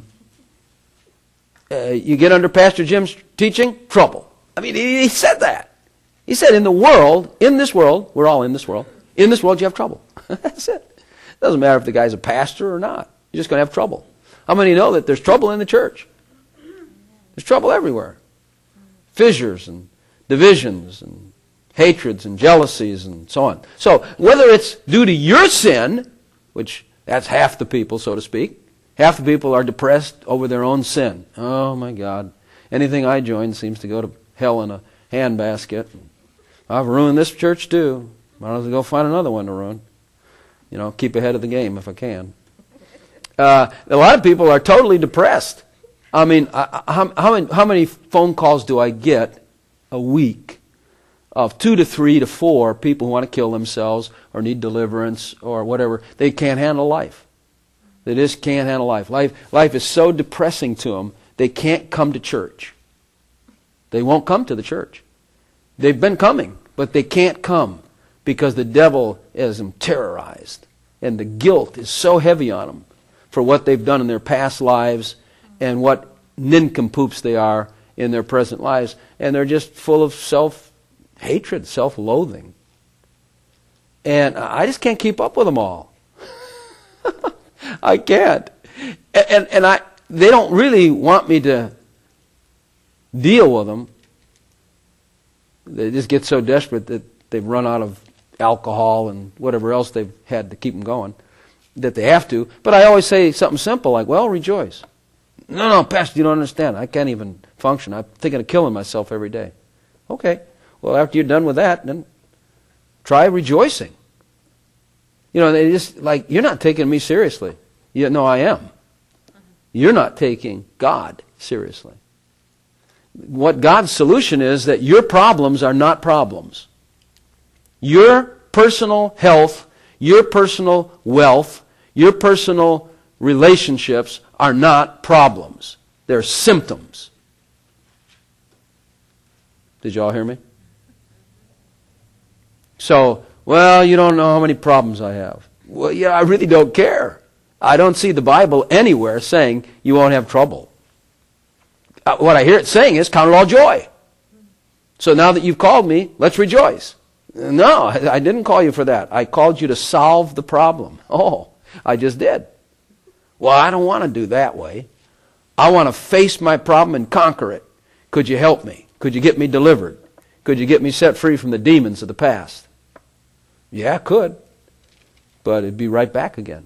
uh, you get under Pastor Jim's teaching, trouble. I mean, he, he said that. He said, in the world, in this world, we're all in this world, in this world you have trouble. That's it. It doesn't matter if the guy's a pastor or not. You're just going to have trouble. How many know that there's trouble in the church? There's trouble everywhere. Fissures and divisions and hatreds and jealousies and so on. So whether it's due to your sin, which that's half the people, so to speak, half the people are depressed over their own sin. Oh my God. Anything I join seems to go to hell in a handbasket. I've ruined this church too. Might as well go find another one to ruin. You know, keep ahead of the game if I can. Uh, a lot of people are totally depressed. I mean, I, how, how, many, how many phone calls do I get a week of two to three to four people who want to kill themselves or need deliverance or whatever? They can't handle life. They just can't handle life. Life, life is so depressing to them, they can't come to church. They won't come to the church. They've been coming, but they can't come because the devil has them terrorized. And the guilt is so heavy on them for what they've done in their past lives and what nincompoops they are in their present lives. And they're just full of self-hatred, self-loathing. And I just can't keep up with them all. I can't. And, and, and I, they don't really want me to deal with them. They just get so desperate that they've run out of alcohol and whatever else they've had to keep them going, that they have to. But I always say something simple like, well, rejoice. No, no, Pastor, you don't understand. I can't even function. I'm thinking of killing myself every day. Okay. Well, after you're done with that, then try rejoicing. You know, they just like, you're not taking me seriously. You, no, I am. You're not taking God seriously. What God's solution is that your problems are not problems. Your personal health, your personal wealth, your personal relationships are not problems. They're symptoms. Did you all hear me? So, well, you don't know how many problems I have. Well, yeah, I really don't care. I don't see the Bible anywhere saying you won't have trouble. Uh, what I hear it saying is, count it all joy. So now that you've called me, let's rejoice. No, I didn't call you for that. I called you to solve the problem. Oh, I just did. Well, I don't want to do that way. I want to face my problem and conquer it. Could you help me? Could you get me delivered? Could you get me set free from the demons of the past? Yeah, I could. But it'd be right back again.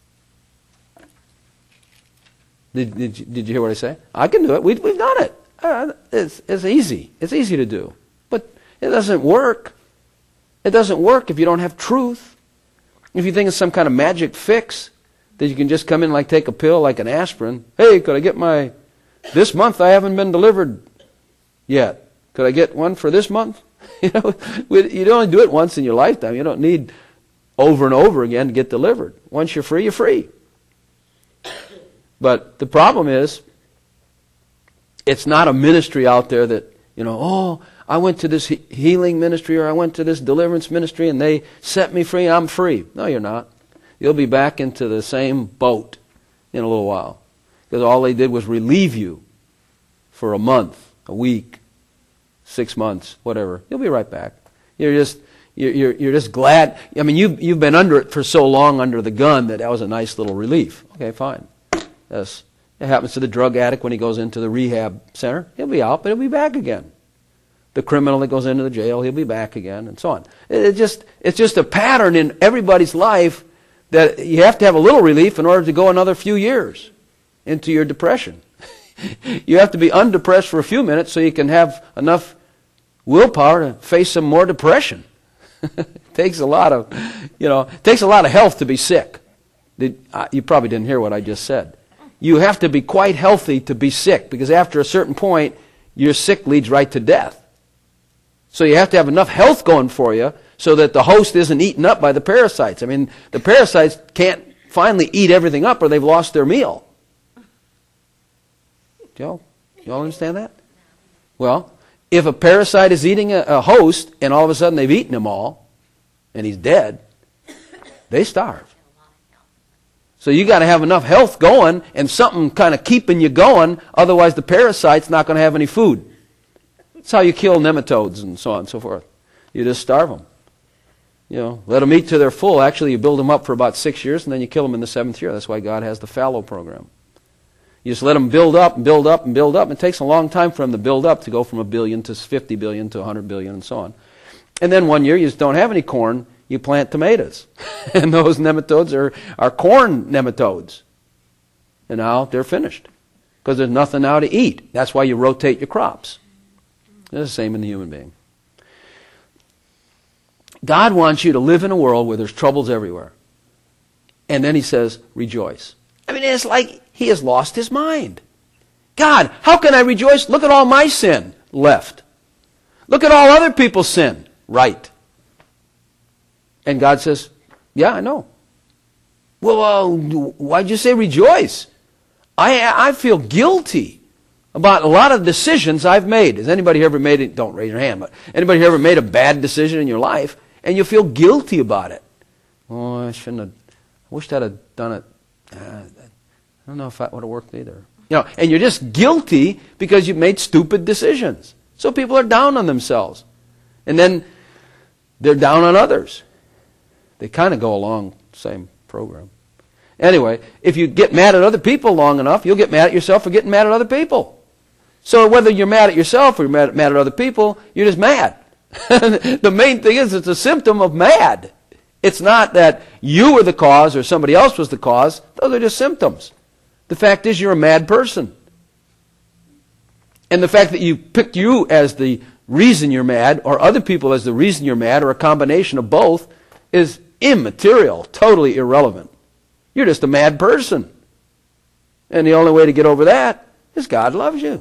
Did, did, you, did you hear what I say? I can do it. We, we've done it. Uh, it's, it's easy. It's easy to do. But it doesn't work. It doesn't work if you don't have truth. If you think it's some kind of magic fix that you can just come in like take a pill like an aspirin. Hey, could I get my, this month I haven't been delivered yet. Could I get one for this month? You know, you only do it once in your lifetime. You don't need over and over again to get delivered. Once you're free, you're free. But the problem is, it's not a ministry out there that, you know, oh, I went to this he- healing ministry or I went to this deliverance ministry and they set me free and I'm free. No, you're not. You'll be back into the same boat in a little while. Because all they did was relieve you for a month, a week, six months, whatever. You'll be right back. You're just you're you're, you're just glad. I mean, you've, you've been under it for so long under the gun that that was a nice little relief. Okay, fine. Yes. It happens to the drug addict when he goes into the rehab center. He'll be out, but he'll be back again. The criminal that goes into the jail, he'll be back again, and so on. It, it just it's just a pattern in everybody's life that you have to have a little relief in order to go another few years into your depression. You have to be undepressed for a few minutes so you can have enough willpower to face some more depression. It takes a lot of, you know, it takes a lot of health to be sick. Did, uh, you probably didn't hear what I just said. You have to be quite healthy to be sick, because after a certain point, your sick leads right to death. So you have to have enough health going for you so that the host isn't eaten up by the parasites. I mean, the parasites can't finally eat everything up or they've lost their meal. Do y'all, you all understand that? Well, if a parasite is eating a, a host and all of a sudden they've eaten him all and he's dead, they starve. So you got to have enough health going and something kind of keeping you going, otherwise the parasite's not going to have any food. That's how you kill nematodes and so on and so forth. You just starve them. You know, let them eat till they're full. Actually, you build them up for about six years, and then you kill them in the seventh year. That's why God has the fallow program. You just let them build up and build up and build up. It takes a long time for them to build up, to go from a billion to fifty billion to one hundred billion and so on. And then one year you just don't have any corn, you plant tomatoes. And those nematodes are, are corn nematodes. And now they're finished. Because there's nothing now to eat. That's why you rotate your crops. It's the same in the human being. God wants you to live in a world where there's troubles everywhere. And then he says, rejoice. I mean, it's like he has lost his mind. God, how can I rejoice? Look at all my sin. Left. Look at all other people's sin. Right. And God says, yeah, I know. Well, uh, why'd you say rejoice? I, I feel guilty about a lot of decisions I've made. Has anybody ever made it? Don't raise your hand, but anybody ever made a bad decision in your life and you feel guilty about it? Oh, I shouldn't have. I wished I'd have done it. Uh, I don't know if that would have worked either. You know, and you're just guilty because you've made stupid decisions. So people are down on themselves. And then they're down on others. They kind of go along the same program. Anyway, if you get mad at other people long enough, you'll get mad at yourself for getting mad at other people. So whether you're mad at yourself or you're mad, mad at other people, you're just mad. The main thing is it's a symptom of mad. It's not that you were the cause or somebody else was the cause. Those are just symptoms. The fact is you're a mad person. And the fact that you picked you as the reason you're mad or other people as the reason you're mad or a combination of both is immaterial, totally irrelevant. You're just a mad person. And the only way to get over that is God loves you.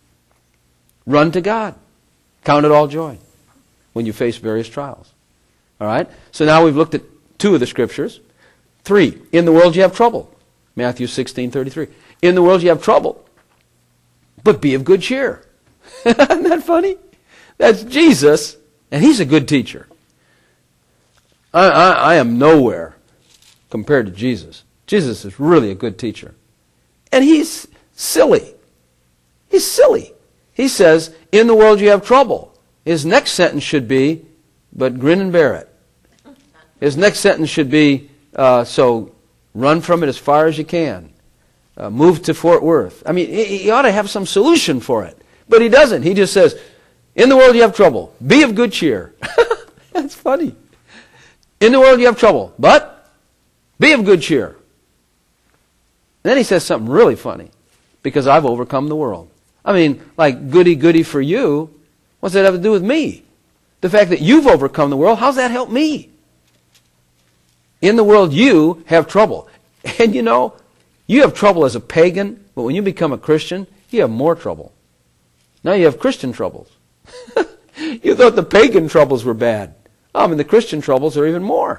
Run to God. Count it all joy when you face various trials. All right? So now we've looked at two of the scriptures. Three, in the world you have trouble. Matthew sixteen thirty-three. In the world you have trouble, but be of good cheer. Isn't that funny? That's Jesus, and he's a good teacher. I, I, I am nowhere compared to Jesus. Jesus is really a good teacher. And he's silly. He's silly. He says, in the world you have trouble. His next sentence should be, but grin and bear it. His next sentence should be, uh, so run from it as far as you can. Uh, move to Fort Worth. I mean, he, he ought to have some solution for it. But he doesn't. He just says, in the world you have trouble. Be of good cheer. That's funny. In the world you have trouble, but be of good cheer. Then he says something really funny. Because I've overcome the world. I mean, like goody goody for you. What's that have to do with me? The fact that you've overcome the world, how's that help me? In the world you have trouble. And you know, you have trouble as a pagan, but when you become a Christian, you have more trouble. Now you have Christian troubles. You thought the pagan troubles were bad. I mean, the Christian troubles are even more.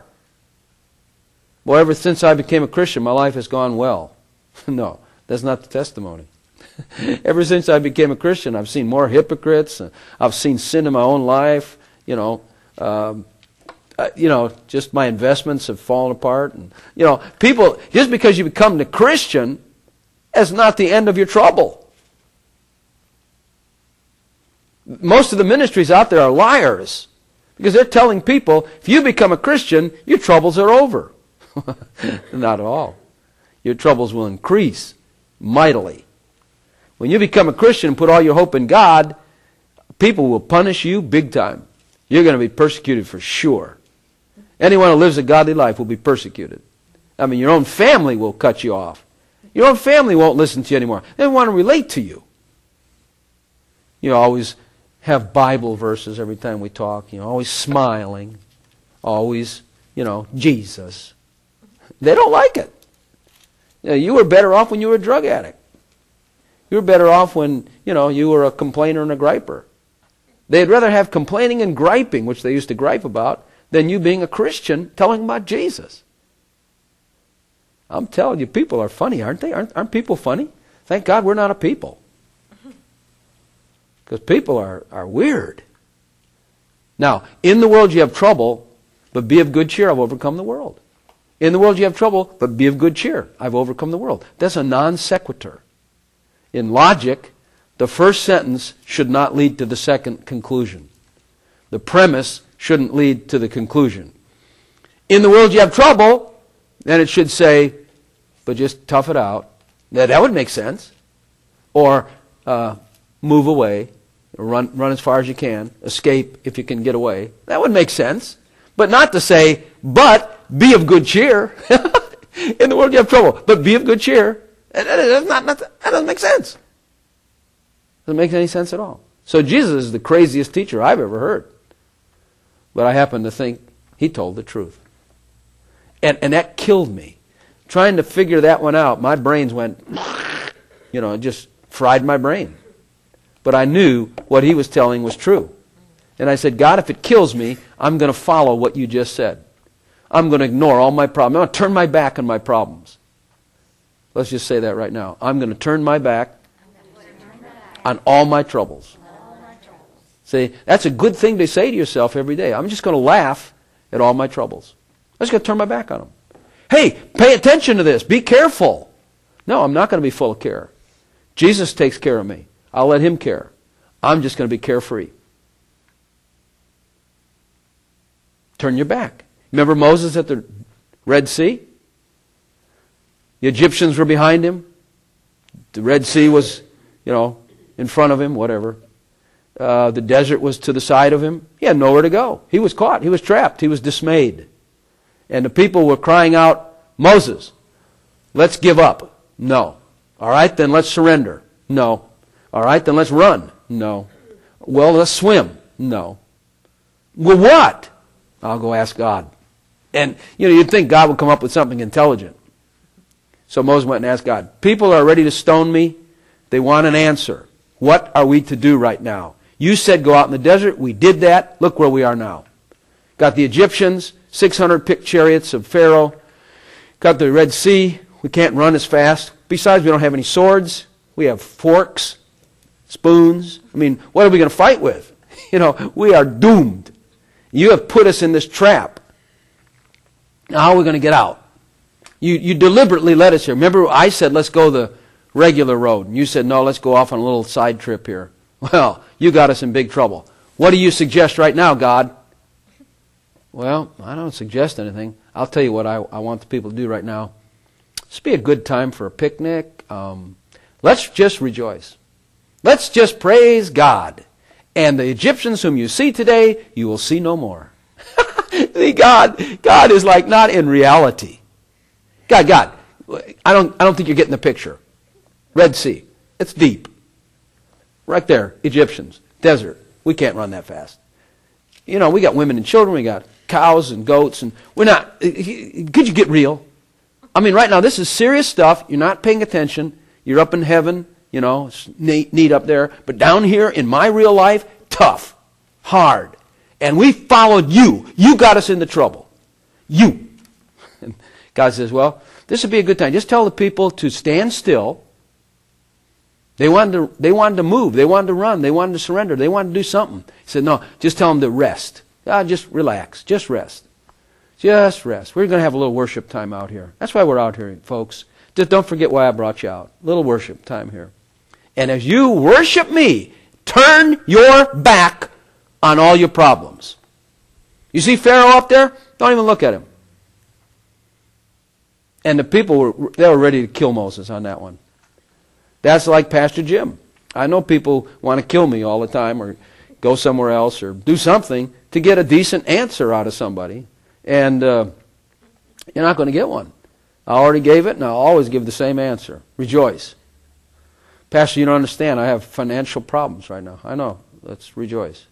Well, ever since I became a Christian, my life has gone well. No, that's not the testimony. Ever since I became a Christian, I've seen more hypocrites. I've seen sin in my own life. You know, um, uh, you know, just my investments have fallen apart. And you know, people, just because you become a Christian, is not the end of your trouble. Most of the ministries out there are liars. Because they're telling people, if you become a Christian, your troubles are over. Not at all. Your troubles will increase mightily. When you become a Christian and put all your hope in God, people will punish you big time. You're going to be persecuted for sure. Anyone who lives a godly life will be persecuted. I mean, your own family will cut you off. Your own family won't listen to you anymore. They don't want to relate to you. You always have Bible verses every time we talk. You know, always smiling. Always, you know, Jesus. They don't like it. You know, you were better off when you were a drug addict. You were better off when, you know, you were a complainer and a griper. They'd rather have complaining and griping, which they used to gripe about, than you being a Christian telling them about Jesus. I'm telling you, people are funny, aren't they? Aren't, aren't people funny? Thank God we're not a people. Because people are, are weird. Now, in the world you have trouble, but be of good cheer, I've overcome the world. In the world you have trouble, but be of good cheer, I've overcome the world. That's a non sequitur. In logic, the first sentence should not lead to the second conclusion. The premise shouldn't lead to the conclusion. In the world you have trouble, then it should say, but just tough it out. Now, that would make sense. Or uh, move away, run, run as far as you can, escape if you can get away. That would make sense. But not to say, but be of good cheer. In the world you have trouble, but be of good cheer. That, that, not, not, that doesn't make sense. Doesn't make any sense at all. So Jesus is the craziest teacher I've ever heard. But I happen to think he told the truth. And, and that killed me. Trying to figure that one out, my brains went, you know, it just fried my brain. But I knew what he was telling was true. And I said, God, if it kills me, I'm going to follow what you just said. I'm going to ignore all my problems. I'm going to turn my back on my problems. Let's just say that right now. I'm going to turn my back on all my troubles. See, that's a good thing to say to yourself every day. I'm just going to laugh at all my troubles. I'm just going to turn my back on them. Hey, pay attention to this. Be careful. No, I'm not going to be full of care. Jesus takes care of me. I'll let him care. I'm just going to be carefree. Turn your back. Remember Moses at the Red Sea? The Egyptians were behind him. The Red Sea was, you know, in front of him, whatever. Uh, the desert was to the side of him. He had nowhere to go. He was caught. He was trapped. He was dismayed. And the people were crying out, Moses, let's give up. No. All right, then let's surrender. No. All right, then let's run. No. Well, let's swim. No. Well, what? I'll go ask God. And, you know, you'd think God would come up with something intelligent. So Moses went and asked God, people are ready to stone me. They want an answer. What are we to do right now? You said go out in the desert. We did that. Look where we are now. Got the Egyptians, six hundred picked chariots of Pharaoh. Got the Red Sea. We can't run as fast. Besides, we don't have any swords. We have forks, spoons. I mean, what are we going to fight with? You know, we are doomed. You have put us in this trap. Now, how are we going to get out? You, you deliberately led us here. Remember, I said, let's go the regular road. And you said, no, let's go off on a little side trip here. Well, you got us in big trouble. What do you suggest right now, God? Well, I don't suggest anything. I'll tell you what I, I want the people to do right now. This be a good time for a picnic. Um, let's just rejoice. Let's just praise God. And the Egyptians whom you see today, you will see no more. See, God, God is like not in reality. God, God, I don't, I don't think you're getting the picture. Red Sea, it's deep. Right there, Egyptians, desert. We can't run that fast. You know, we got women and children, we got cows and goats, and we're not, could you get real? I mean, right now, this is serious stuff. You're not paying attention. You're up in heaven, you know, it's neat, neat up there. But down here in my real life, tough, hard. And we followed you. You got us into trouble. You. And God says, well, this would be a good time. Just tell the people to stand still. They wanted to, they wanted to move. They wanted to run. They wanted to surrender. They wanted to do something. He said, no, just tell them to rest. Ah, just relax. Just rest. Just rest. We're going to have a little worship time out here. That's why we're out here, folks. Just don't forget why I brought you out. A little worship time here. And as you worship me, turn your back on all your problems. You see Pharaoh up there? Don't even look at him. And the people, were they were ready to kill Moses on that one. That's like Pastor Jim. I know people want to kill me all the time or go somewhere else or do something to get a decent answer out of somebody. And uh, you're not going to get one. I already gave it, and I'll always give the same answer. Rejoice. Pastor, you don't understand. I have financial problems right now. I know. Let's rejoice.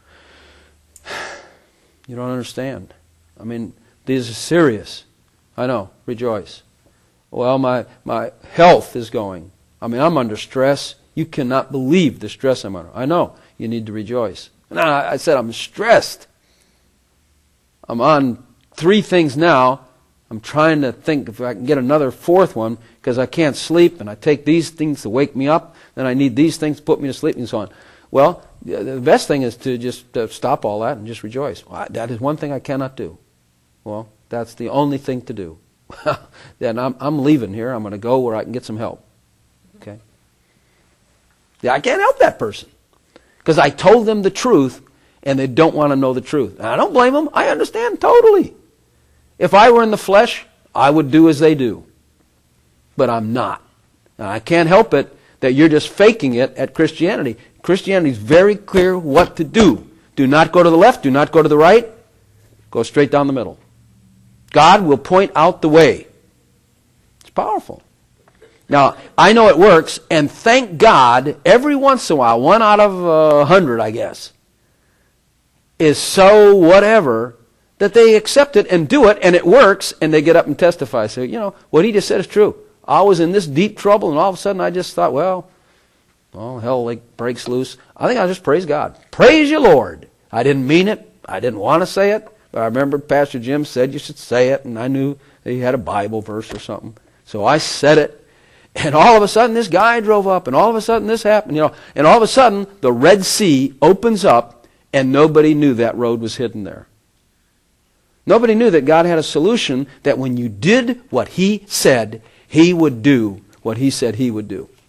You don't understand. I mean, these are serious. I know. Rejoice. Well, my, my health is going. I mean, I'm under stress. You cannot believe the stress I'm under. I know. You need to rejoice. And I, I said, I'm stressed. I'm on three things now. I'm trying to think if I can get another fourth one because I can't sleep, and I take these things to wake me up, then I need these things to put me to sleep, and so on. Well, the best thing is to just uh, stop all that and just rejoice. Well, that is one thing I cannot do. Well, that's the only thing to do. Then I'm, I'm leaving here. I'm going to go where I can get some help. Okay? Yeah, I can't help that person because I told them the truth, and they don't want to know the truth. And I don't blame them. I understand totally. If I were in the flesh, I would do as they do. But I'm not. And I can't help it that you're just faking it at Christianity. Christianity is very clear what to do. Do not go to the left. Do not go to the right. Go straight down the middle. God will point out the way. It's powerful. Now, I know it works, and thank God, every once in a while, one out of a hundred, I guess, is so whatever that they accept it and do it, and it works, and they get up and testify. Say, you know, what he just said is true. I was in this deep trouble, and all of a sudden I just thought, well, well, hell like breaks loose. I think I'll just praise God. Praise you, Lord. I didn't mean it. I didn't want to say it. But I remember Pastor Jim said you should say it, and I knew that he had a Bible verse or something. So I said it, and all of a sudden this guy drove up, and all of a sudden this happened, you know, and all of a sudden the Red Sea opens up, and nobody knew that road was hidden there. Nobody knew that God had a solution that when you did what He said, He would do what He said He would do.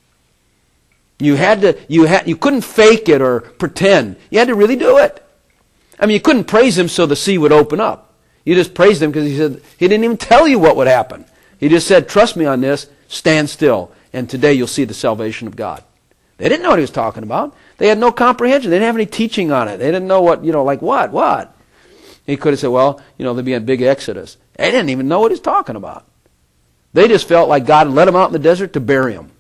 You had to, you had, you couldn't fake it or pretend. You had to really do it. I mean, you couldn't praise Him so the sea would open up. You just praised Him because He said, He didn't even tell you what would happen. He just said, trust me on this, stand still, and today you'll see the salvation of God. They didn't know what He was talking about. They had no comprehension. They didn't have any teaching on it. They didn't know what, you know, like what, what? He could have said, well, you know, there'd be a big exodus. They didn't even know what He's talking about. They just felt like God let them out in the desert to bury them.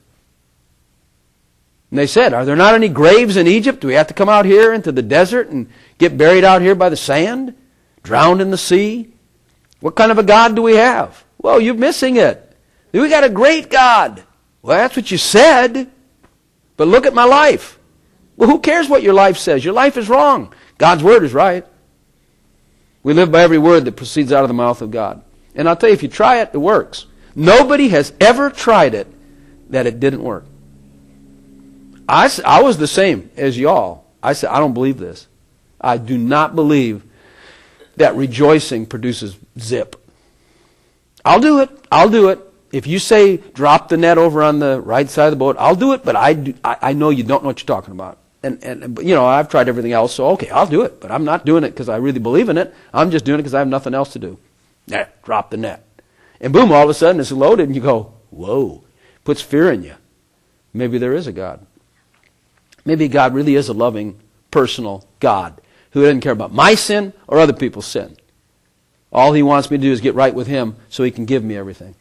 And they said, are there not any graves in Egypt? Do we have to come out here into the desert and get buried out here by the sand? Drowned in the sea? What kind of a God do we have? Well, you're missing it. We got a great God. Well, that's what you said. But look at my life. Well, who cares what your life says? Your life is wrong. God's Word is right. We live by every word that proceeds out of the mouth of God. And I'll tell you, if you try it, it works. Nobody has ever tried it that it didn't work. I, I was the same as y'all. I said, I don't believe this. I do not believe that rejoicing produces zip. I'll do it. I'll do it. If you say drop the net over on the right side of the boat, I'll do it, but I, do, I, I know you don't know what you're talking about. And, and you know, I've tried everything else, so okay, I'll do it. But I'm not doing it because I really believe in it. I'm just doing it because I have nothing else to do. Nah, drop the net. And boom, all of a sudden it's loaded and you go, whoa. Puts fear in you. Maybe there is a God. Maybe God really is a loving, personal God who doesn't care about my sin or other people's sin. All He wants me to do is get right with Him so He can give me everything.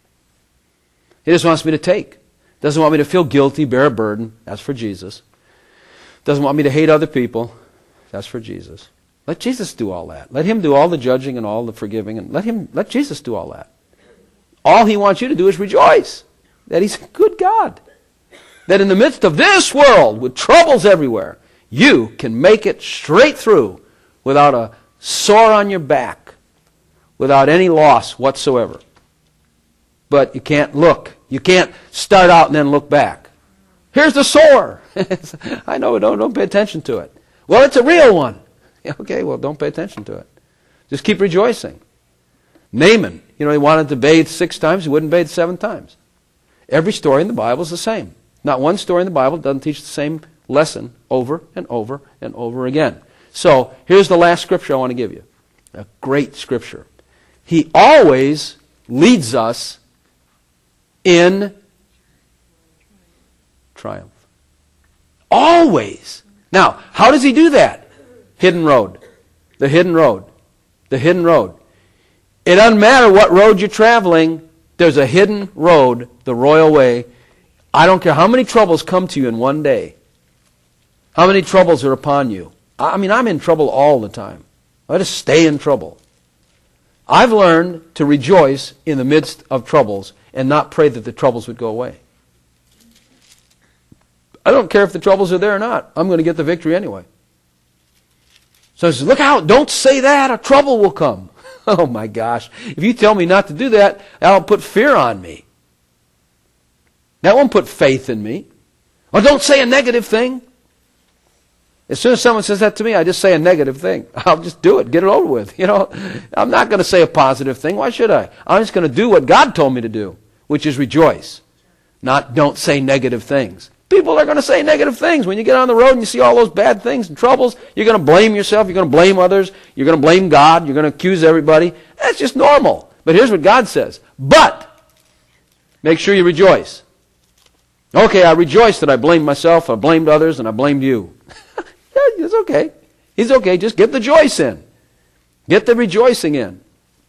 He just wants me to take. Doesn't want me to feel guilty, bear a burden. That's for Jesus. Doesn't want me to hate other people. That's for Jesus. Let Jesus do all that. Let Him do all the judging and all the forgiving, and let Him, let Jesus do all that. All He wants you to do is rejoice that He's a good God. That in the midst of this world, with troubles everywhere, you can make it straight through without a sore on your back, without any loss whatsoever. But you can't look. You can't start out and then look back. Here's the sore. I know, don't, don't pay attention to it. Well, it's a real one. Okay, well, don't pay attention to it. Just keep rejoicing. Naaman, you know, he wanted to bathe six times. He wouldn't bathe seven times. Every story in the Bible is the same. Not one story in the Bible doesn't teach the same lesson over and over and over again. So, here's the last scripture I want to give you. A great scripture. He always leads us in triumph. Always. Now, how does He do that? Hidden road. The hidden road. The hidden road. It doesn't matter what road you're traveling. There's a hidden road, the royal way. I don't care how many troubles come to you in one day. How many troubles are upon you. I mean, I'm in trouble all the time. I just stay in trouble. I've learned to rejoice in the midst of troubles and not pray that the troubles would go away. I don't care if the troubles are there or not. I'm going to get the victory anyway. So he says, look out, don't say that, a trouble will come. Oh my gosh. If you tell me not to do that, that'll put fear on me. That won't put faith in me. Or don't say a negative thing. As soon as someone says that to me, I just say a negative thing. I'll just do it, get it over with. You know, I'm not going to say a positive thing. Why should I? I'm just going to do what God told me to do, which is rejoice. Not don't say negative things. People are going to say negative things. When you get on the road and you see all those bad things and troubles, you're going to blame yourself, you're going to blame others, you're going to blame God, you're going to accuse everybody. That's just normal. But here's what God says. But make sure you rejoice. Okay, I rejoice that I blamed myself, I blamed others, and I blamed you. It's okay. He's okay. Just get the joyce in. Get the rejoicing in.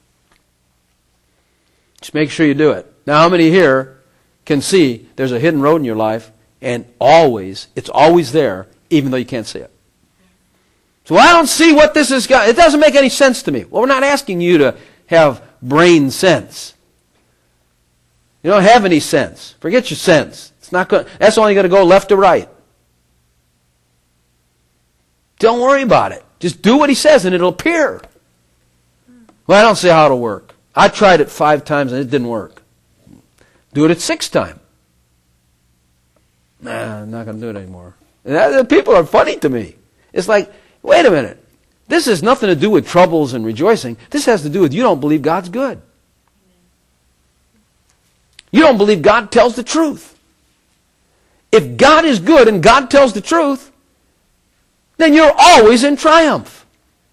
Just make sure you do it. Now, how many here can see there's a hidden road in your life, and always, it's always there, even though you can't see it? So I don't see what this is. It doesn't make any sense to me. Well, we're not asking you to have brain sense. You don't have any sense. Forget your sense. It's not going. That's only going to go left to right. Don't worry about it. Just do what he says and it'll appear. Well, I don't see how it'll work. I tried it five times and it didn't work. Do it at six times. Nah, I'm not going to do it anymore. And that, people are funny to me. It's like, wait a minute. This has nothing to do with troubles and rejoicing. This has to do with you don't believe God's good. You don't believe God tells the truth. If God is good and God tells the truth, then you're always in triumph.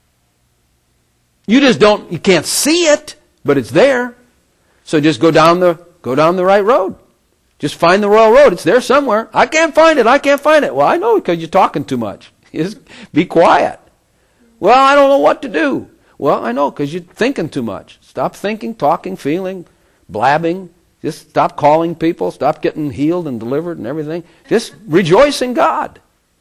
You just don't, you can't see it, but it's there. So just go down the, go down the right road. Just find the royal road. It's there somewhere. I can't find it. I can't find it. Well, I know because you're talking too much. Just be quiet. Well, I don't know what to do. Well, I know because you're thinking too much. Stop thinking, talking, feeling, blabbing. Just stop calling people. Stop getting healed and delivered and everything. Just rejoice in God.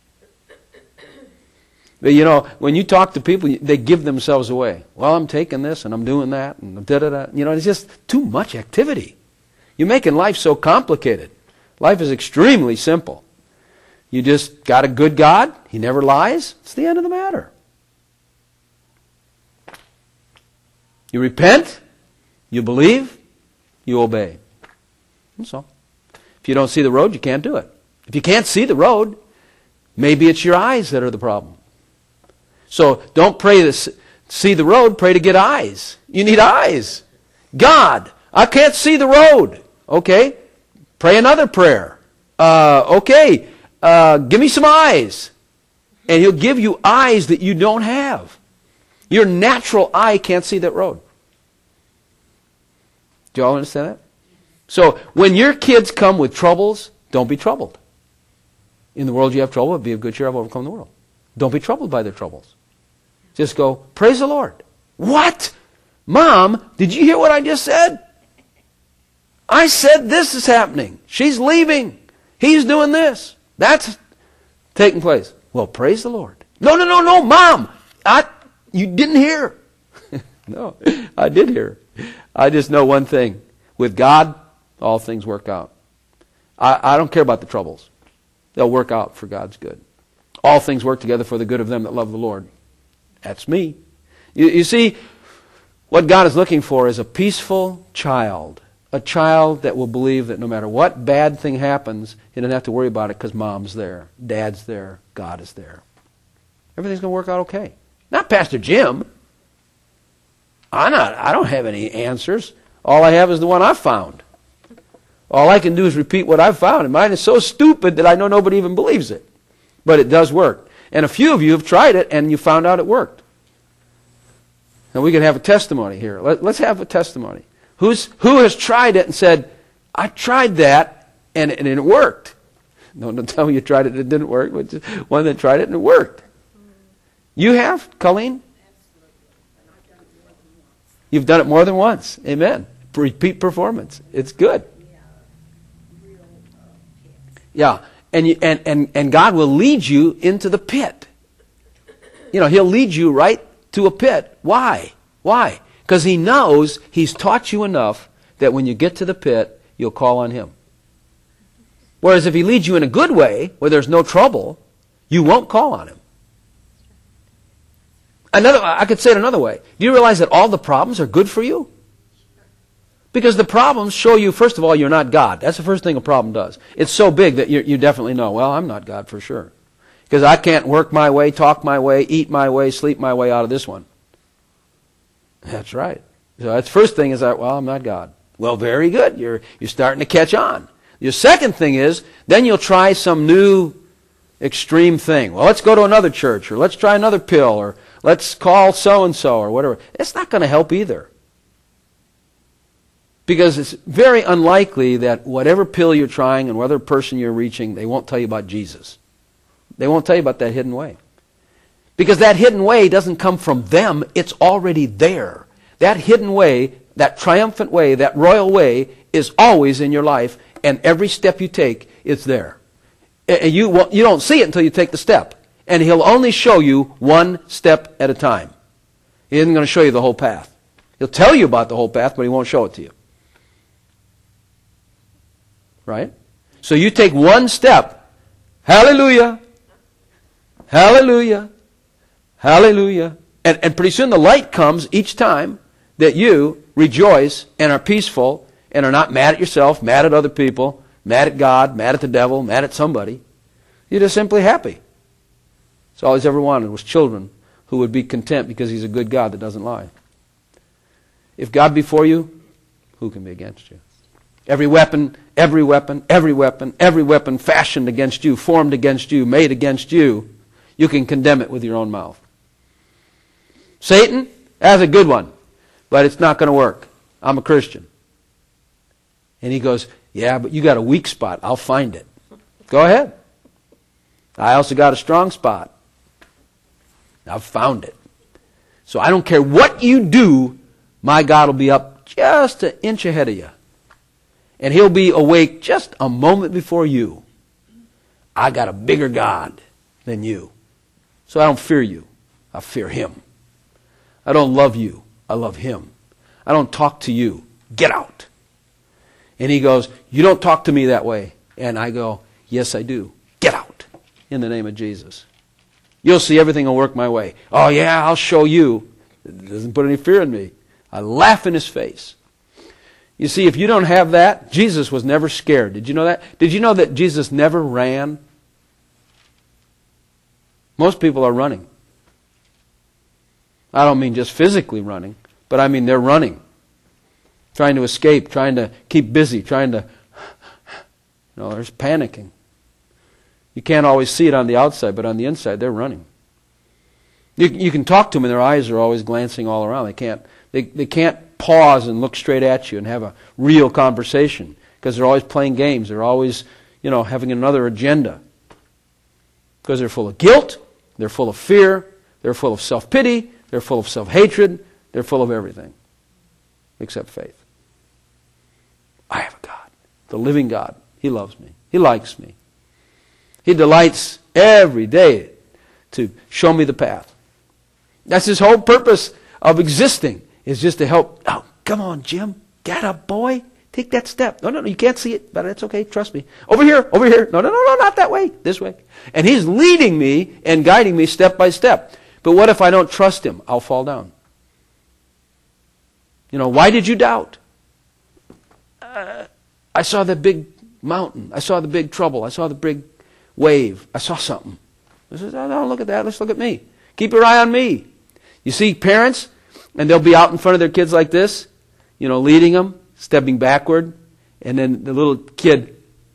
But you know, when you talk to people, they give themselves away. Well, I'm taking this and I'm doing that and da da da. You know, it's just too much activity. You're making life so complicated. Life is extremely simple. You just got a good God. He never lies. It's the end of the matter. You repent, you believe, you obey. That's all. If you don't see the road, you can't do it. If you can't see the road, maybe it's your eyes that are the problem. So don't pray to see the road, pray to get eyes. You need eyes. God, I can't see the road. Okay, pray another prayer. Uh, okay, uh, give me some eyes. And He'll give you eyes that you don't have. Your natural eye can't see that road. Do you all understand that? So when your kids come with troubles, don't be troubled. In the world you have trouble, be of good cheer, I've overcome the world. Don't be troubled by their troubles. Just go, praise the Lord. What? Mom, did you hear what I just said? I said this is happening. She's leaving. He's doing this. That's taking place. Well, praise the Lord. No, no, no, no, Mom. I, you didn't hear. No, I did hear. I just know one thing. With God, all things work out. I, I don't care about the troubles. They'll work out for God's good. All things work together for the good of them that love the Lord. That's me. You, you see, what God is looking for is a peaceful child. A child that will believe that no matter what bad thing happens, he doesn't have to worry about it because Mom's there, Dad's there, God is there. Everything's going to work out okay. Not Pastor Jim. I'm not, I don't have any answers. All I have is the one I've found. All I can do is repeat what I've found. And mine is so stupid that I know nobody even believes it. But it does work. And a few of you have tried it and you found out it worked. And we can have a testimony here. Let, let's have a testimony. Who's, who has tried it and said, I tried that and, and it worked? No, don't tell me you tried it and it didn't work. But just one that tried it and it worked. You have, Colleen? You've done it more than once. Amen. Repeat performance. It's good. Yeah. And, you, and, and, and God will lead you into the pit. You know, He'll lead you right to a pit. Why? Why? Because He knows He's taught you enough that when you get to the pit, you'll call on Him. Whereas if He leads you in a good way, where there's no trouble, you won't call on Him. Another, I could say it another way. Do you realize that all the problems are good for you? Because the problems show you, first of all, you're not God. That's the first thing a problem does. It's so big that you, you definitely know, well, I'm not God for sure. Because I can't work my way, talk my way, eat my way, sleep my way out of this one. That's right. So that's the first thing is that, well, I'm not God. Well, very good. You're, you're starting to catch on. Your second thing is, then you'll try some new extreme thing. Well, let's go to another church, or let's try another pill, or let's call so-and-so, or whatever. It's not going to help either. Because it's very unlikely that whatever pill you're trying and whatever person you're reaching, they won't tell you about Jesus. They won't tell you about that hidden way. Because that hidden way doesn't come from them, it's already there. That hidden way, that triumphant way, that royal way is always in your life, and every step you take, it's there. And you, well, you don't see it until you take the step. And He'll only show you one step at a time. He isn't going to show you the whole path. He'll tell you about the whole path, but He won't show it to you. Right? So you take one step. Hallelujah. Hallelujah. Hallelujah. And, and pretty soon the light comes each time that you rejoice and are peaceful and are not mad at yourself, mad at other people, mad at God, mad at the devil, mad at somebody. You're just simply happy. That's all He's ever wanted was children who would be content because He's a good God that doesn't lie. If God be for you, who can be against you? Every weapon, every weapon, every weapon, every weapon fashioned against you, formed against you, made against you, you can condemn it with your own mouth. Satan, that's a good one, but it's not going to work. I'm a Christian. And he goes, yeah, but you got a weak spot. I'll find it. Go ahead. I also got a strong spot. I've found it. So I don't care what you do, my God will be up just an inch ahead of you. And He'll be awake just a moment before you. I got a bigger God than you. So I don't fear you. I fear Him. I don't love you. I love Him. I don't talk to you. Get out. And He goes, you don't talk to me that way. And I go, yes, I do. Get out. In the name of Jesus. You'll see everything will work my way. Oh, yeah, I'll show you. It doesn't put any fear in me. I laugh in His face. You see, if you don't have that, Jesus was never scared. Did you know that? Did you know that Jesus never ran? Most people are running. I don't mean just physically running, but I mean they're running. Trying to escape, trying to keep busy, trying to, you know, there's panicking. You can't always see it on the outside, but on the inside they're running. You, you can talk to them and their eyes are always glancing all around. They can't, they, they can't pause and look straight at you and have a real conversation because they're always playing games. They're always, you know, having another agenda. Because they're full of guilt, they're full of fear, they're full of self-pity, they're full of self-hatred, they're full of everything except faith. I have a God, the living God. He loves me. He likes me. He delights every day to show me the path. That's His whole purpose of existing, is just to help. Oh, come on, Jim. Get up, boy. Take that step. No, no, no, you can't see it, but it's okay. Trust me. Over here, over here. No, no, no, no, not that way. This way. And He's leading me and guiding me step by step. But what if I don't trust Him? I'll fall down. You know, why did you doubt? Uh, I saw the big mountain. I saw the big trouble. I saw the big wave. I saw something. I said, oh, no, look at that. Let's look at me. Keep your eye on me. You see parents, and they'll be out in front of their kids like this, you know, leading them, stepping backward, and then the little kid,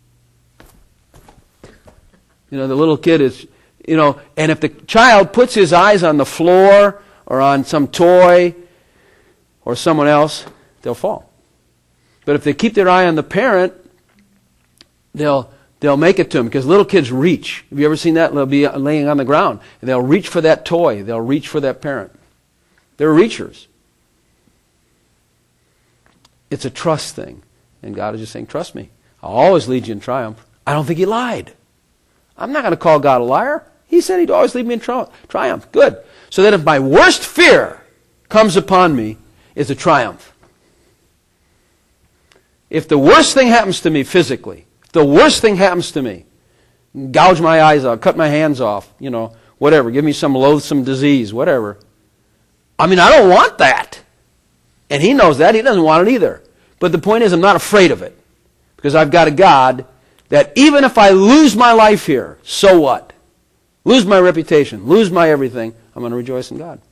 you know, the little kid is, you know, and if the child puts his eyes on the floor or on some toy or someone else, they'll fall. But if they keep their eye on the parent, they'll they'll make it to them, because little kids reach. Have you ever seen that? They'll be laying on the ground, and they'll reach for that toy. They'll reach for that parent. They're reachers. It's a trust thing. And God is just saying, trust me. I'll always lead you in triumph. I don't think He lied. I'm not going to call God a liar. He said He'd always lead me in tri- triumph. Good. So that if my worst fear comes upon me, it's a triumph. If the worst thing happens to me physically, if the worst thing happens to me, gouge my eyes out, cut my hands off, you know, whatever, give me some loathsome disease, whatever. I mean, I don't want that. And He knows that. He doesn't want it either. But the point is, I'm not afraid of it. Because I've got a God that even if I lose my life here, so what? Lose my reputation, lose my everything, I'm going to rejoice in God.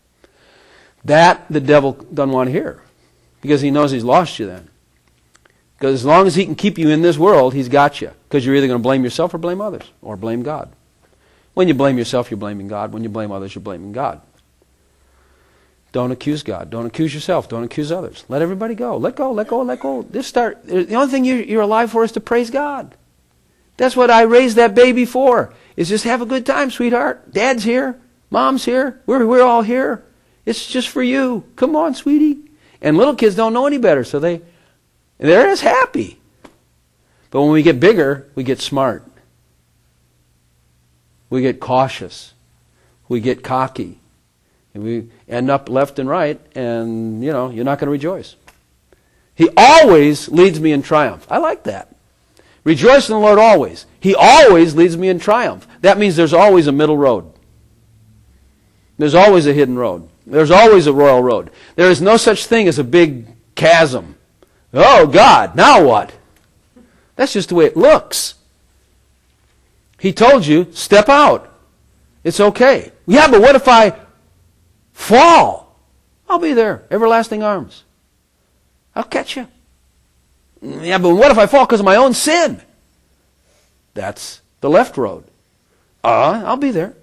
That the devil doesn't want to hear. Because he knows he's lost you then. Because as long as he can keep you in this world, he's got you. Because you're either going to blame yourself or blame others, or blame God. When you blame yourself, you're blaming God. When you blame others, you're blaming God. Don't accuse God. Don't accuse yourself. Don't accuse others. Let everybody go. Let go, let go, let go. Just start. The only thing you're alive for is to praise God. That's what I raised that baby for, is just have a good time, sweetheart. Dad's here. Mom's here. We're, we're all here. It's just for you. Come on, sweetie. And little kids don't know any better, so they, they're just happy. But when we get bigger, we get smart. We get cautious. We get cocky. And we end up left and right, and, you know, you're not going to rejoice. He always leads me in triumph. I like that. Rejoice in the Lord always. He always leads me in triumph. That means there's always a middle road. There's always a hidden road. There's always a royal road. There is no such thing as a big chasm. Oh, God, now what? That's just the way it looks. He told you, step out. It's okay. Yeah, but what if I fall? I'll be there. Everlasting arms. I'll catch you. Yeah, but what if I fall because of my own sin? That's the left road. Uh, I'll be there.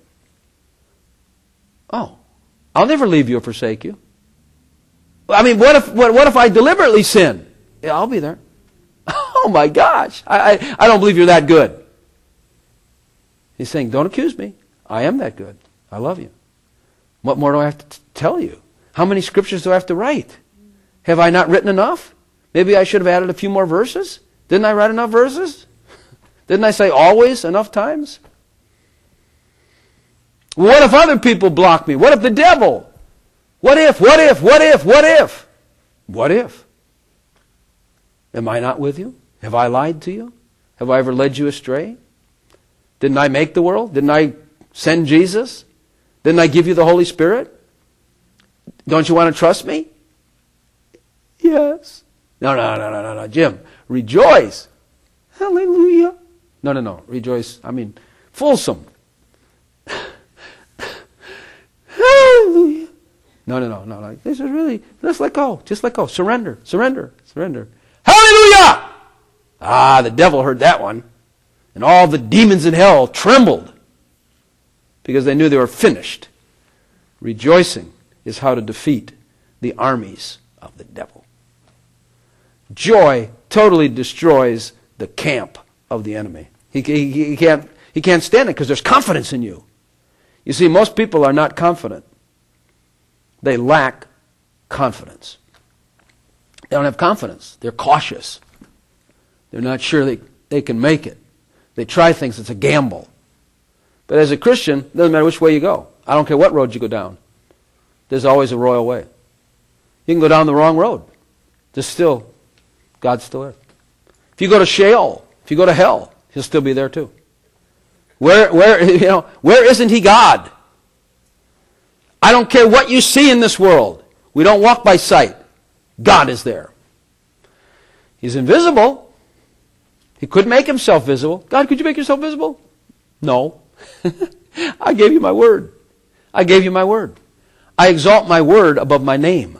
Oh, I'll never leave you or forsake you. I mean, what if what, what if I deliberately sin? Yeah, I'll be there. Oh my gosh, I, I, I don't believe you're that good. He's saying, don't accuse me. I am that good. I love you. What more do I have to t- tell you? How many scriptures do I have to write? Have I not written enough? Maybe I should have added a few more verses. Didn't I write enough verses? Didn't I say always enough times? What if other people block me? What if the devil? What if, what if, what if, what if? What if? Am I not with you? Have I lied to you? Have I ever led you astray? Didn't I make the world? Didn't I send Jesus? Didn't I give you the Holy Spirit? Don't you want to trust me? Yes. No, no, no, no, no, no. Jim, rejoice. Hallelujah. No, no, no. Rejoice. I mean, fulsome. Hallelujah. No, no, no, no. no. This is really, let's let go. Just let go. Surrender. Surrender. Surrender. Hallelujah! Ah, the devil heard that one. And all the demons in hell trembled because they knew they were finished. Rejoicing is how to defeat the armies of the devil. Joy totally destroys the camp of the enemy. He, he, he, can't, he can't stand it because there's confidence in you. You see, most people are not confident. They lack confidence. They don't have confidence. They're cautious. They're not sure they, they can make it. They try things. It's a gamble. But as a Christian, it doesn't matter which way you go. I don't care what road you go down. There's always a royal way. You can go down the wrong road. There's still, God's still there. If you go to Sheol, if you go to hell, He'll still be there too. Where, where, you know, where isn't He God? I don't care what you see in this world. We don't walk by sight. God is there. He's invisible. He could make Himself visible. God, could you make yourself visible? No. I gave you my word. I gave you my word. I exalt my word above my name.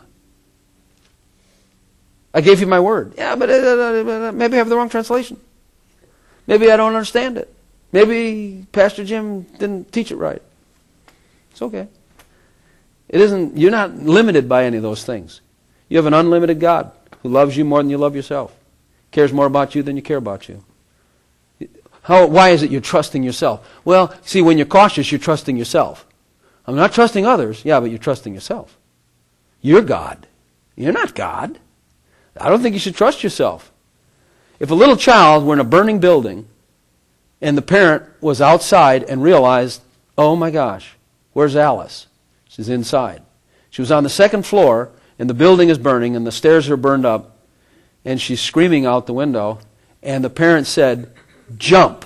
I gave you my word. Yeah, but uh, maybe I have the wrong translation. Maybe I don't understand it. Maybe Pastor Jim didn't teach it right. It's okay. It isn't. You're not limited by any of those things. You have an unlimited God who loves you more than you love yourself. Cares more about you than you care about you. How, why is it you're trusting yourself? Well, see, when you're cautious, you're trusting yourself. I'm not trusting others. Yeah, but you're trusting yourself. You're God. You're not God. I don't think you should trust yourself. If a little child were in a burning building and the parent was outside and realized, oh my gosh, where's Alice? She's inside. She was on the second floor and the building is burning and the stairs are burned up and she's screaming out the window and the parent said, jump.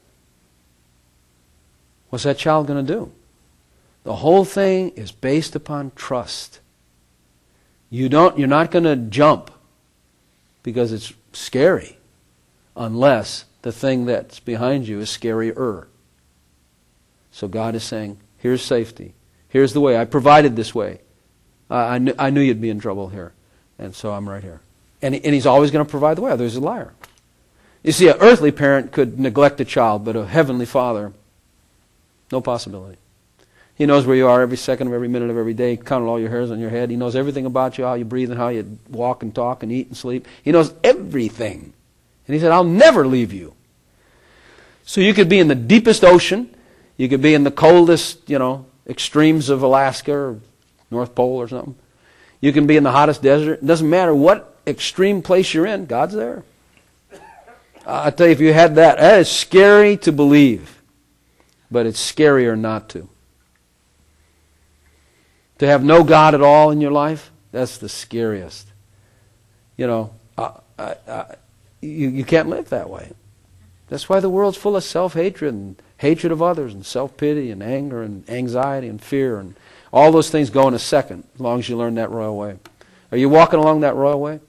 What's that child going to do? The whole thing is based upon trust. You don't, you're not going to jump because it's scary unless the thing that's behind you is scarier. So God is saying, here's safety. Here's the way. I provided this way. Uh, I, knew, I knew you'd be in trouble here. And so I'm right here. And, and He's always going to provide the way, otherwise He's a liar. You see, an earthly parent could neglect a child, but a heavenly Father, no possibility. He knows where you are every second of every minute of every day, counted all your hairs on your head. He knows everything about you, how you breathe and how you walk and talk and eat and sleep. He knows everything. And He said, I'll never leave you. So you could be in the deepest ocean. You could be in the coldest, you know, extremes of Alaska or North Pole or something. You can be in the hottest desert. It doesn't matter what extreme place you're in, God's there. I tell you, if you had that, that is scary to believe. But it's scarier not to. To have no God at all in your life, that's the scariest. You know, uh, uh, uh, you, you can't live that way. That's why the world's full of self-hatred and hatred of others and self-pity and anger and anxiety and fear. And all those things go in a second, as long as you learn that royal way. Are you walking along that royal way?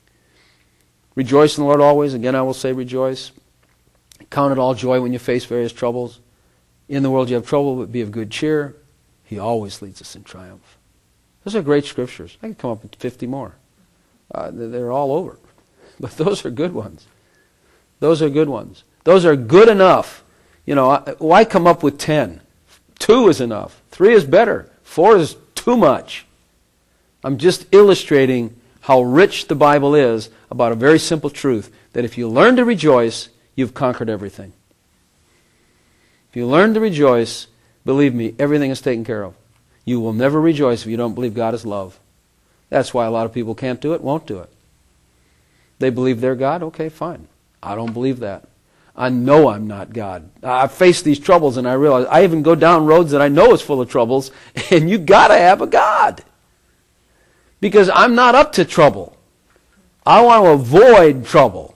Rejoice in the Lord always. Again, I will say rejoice. Count it all joy when you face various troubles. In the world you have trouble, but be of good cheer. He always leads us in triumph. Those are great scriptures. I could come up with fifty more. Uh, they're all over. But those are good ones. Those are good ones. Those are good enough. You know, why come up with ten? Two is enough. Three is better. Four is too much. I'm just illustrating how rich the Bible is about a very simple truth, that if you learn to rejoice, you've conquered everything. If you learn to rejoice, believe me, everything is taken care of. You will never rejoice if you don't believe God is love. That's why a lot of people can't do it, won't do it. They believe they're God? Okay, fine. I don't believe that. I know I'm not God. I've faced these troubles and I realize I even go down roads that I know is full of troubles, and you got to have a God. Because I'm not up to trouble. I want to avoid trouble.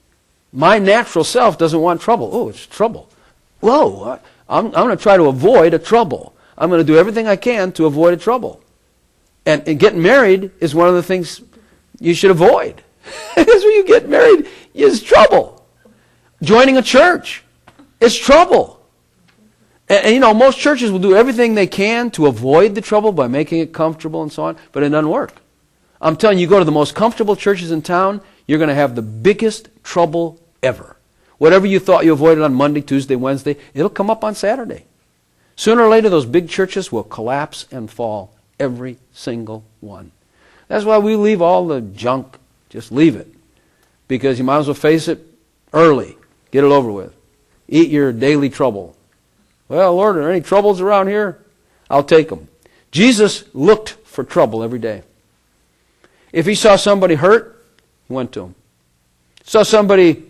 My natural self doesn't want trouble. Oh, it's trouble. Whoa, I'm, I'm going to try to avoid a trouble. I'm going to do everything I can to avoid a trouble. And, and getting married is one of the things you should avoid. Because when you get married, it's trouble. Joining a church, it's trouble. And, and you know, most churches will do everything they can to avoid the trouble by making it comfortable and so on, but it doesn't work. I'm telling you, you go to the most comfortable churches in town, you're going to have the biggest trouble ever. Whatever you thought you avoided on Monday, Tuesday, Wednesday, it'll come up on Saturday. Sooner or later, those big churches will collapse and fall. Every single one. That's why we leave all the junk. Just leave it. Because you might as well face it early. Get it over with. Eat your daily trouble. Well, Lord, are there any troubles around here? I'll take them. Jesus looked for trouble every day. If he saw somebody hurt, he went to them. Saw somebody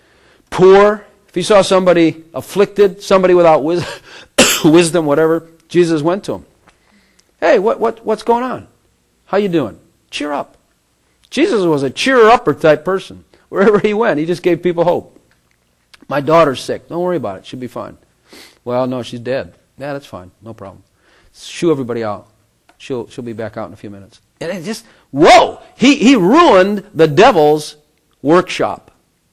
poor, if he saw somebody afflicted, somebody without wisdom, whatever, Jesus went to him. Hey, what, what, what's going on? How you doing? Cheer up. Jesus was a cheer-upper type person. Wherever he went, he just gave people hope. My daughter's sick. Don't worry about it. She'll be fine. Well, no, she's dead. Yeah, that's fine. No problem. Shoo everybody out. She'll, she'll be back out in a few minutes. And it just, whoa! He, he ruined the devil's workshop.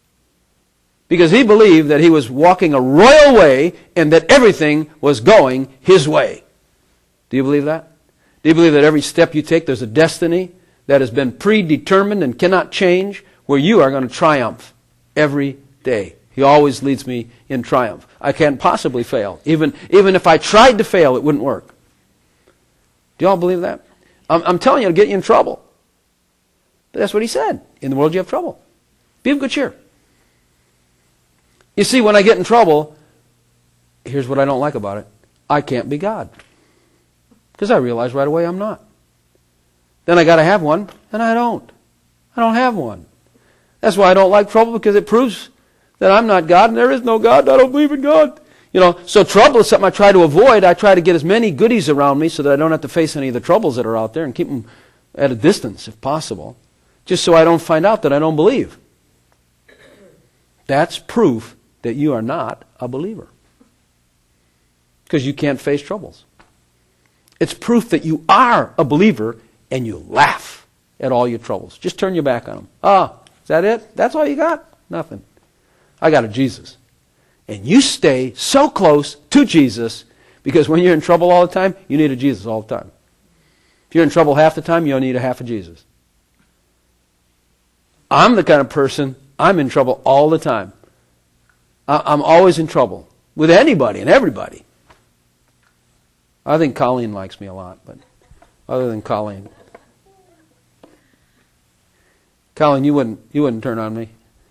Because he believed that he was walking a royal way and that everything was going his way. Do you believe that? Do you believe that every step you take, there's a destiny that has been predetermined and cannot change, where you are going to triumph every day? He always leads me in triumph. I can't possibly fail. Even, even if I tried to fail, it wouldn't work. Do you all believe that? I'm, I'm telling you, it'll get you in trouble. But that's what he said. In the world you have trouble. Be of good cheer. You see, when I get in trouble, here's what I don't like about it. I can't be God. Because I realize right away I'm not. Then I got to have one, and I don't. I don't have one. That's why I don't like trouble, because it proves that I'm not God, and there is no God. I don't believe in God. You know, so trouble is something I try to avoid. I try to get as many goodies around me so that I don't have to face any of the troubles that are out there, and keep them at a distance if possible, just so I don't find out that I don't believe. That's proof that you are not a believer, because you can't face troubles. It's proof that you are a believer and you laugh at all your troubles. Just turn your back on them. Ah, is that it? That's all you got? Nothing. I got a Jesus. And you stay so close to Jesus, because when you're in trouble all the time, you need a Jesus all the time. If you're in trouble half the time, you don't need a half of Jesus. I'm the kind of person, I'm in trouble all the time. I'm always in trouble with anybody and everybody. I think Colleen likes me a lot, but other than Colleen. Colleen, you wouldn't you wouldn't turn on me.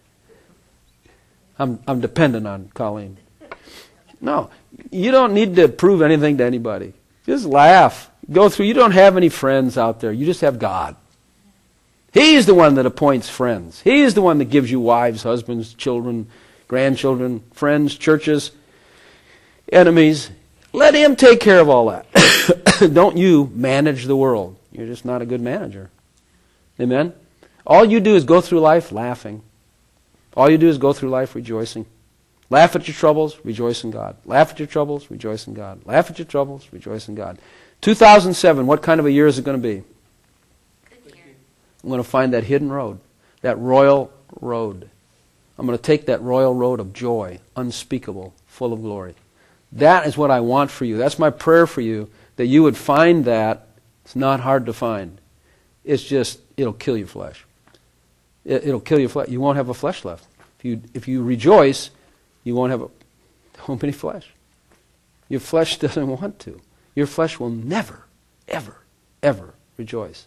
I'm I'm dependent on Colleen. No, you don't need to prove anything to anybody. Just laugh. Go through. You don't have any friends out there. You just have God. He's the one that appoints friends. He's the one that gives you wives, husbands, children, grandchildren, friends, churches, enemies. Let Him take care of all that. Don't you manage the world. You're just not a good manager. Amen? All you do is go through life laughing. All you do is go through life rejoicing. Laugh at your troubles, rejoice in God. Laugh at your troubles, rejoice in God. Laugh at your troubles, rejoice in God. two thousand seven, what kind of a year is it going to be? Good year. I'm going to find that hidden road, that royal road. I'm going to take that royal road of joy, unspeakable, full of glory. That is what I want for you. That's my prayer for you, that you would find that. It's not hard to find. It's just, it'll kill your flesh. It, it'll kill your flesh. You won't have a flesh left. If you, if you rejoice, you won't have a, won't be any flesh. Your flesh doesn't want to. Your flesh will never, ever, ever rejoice.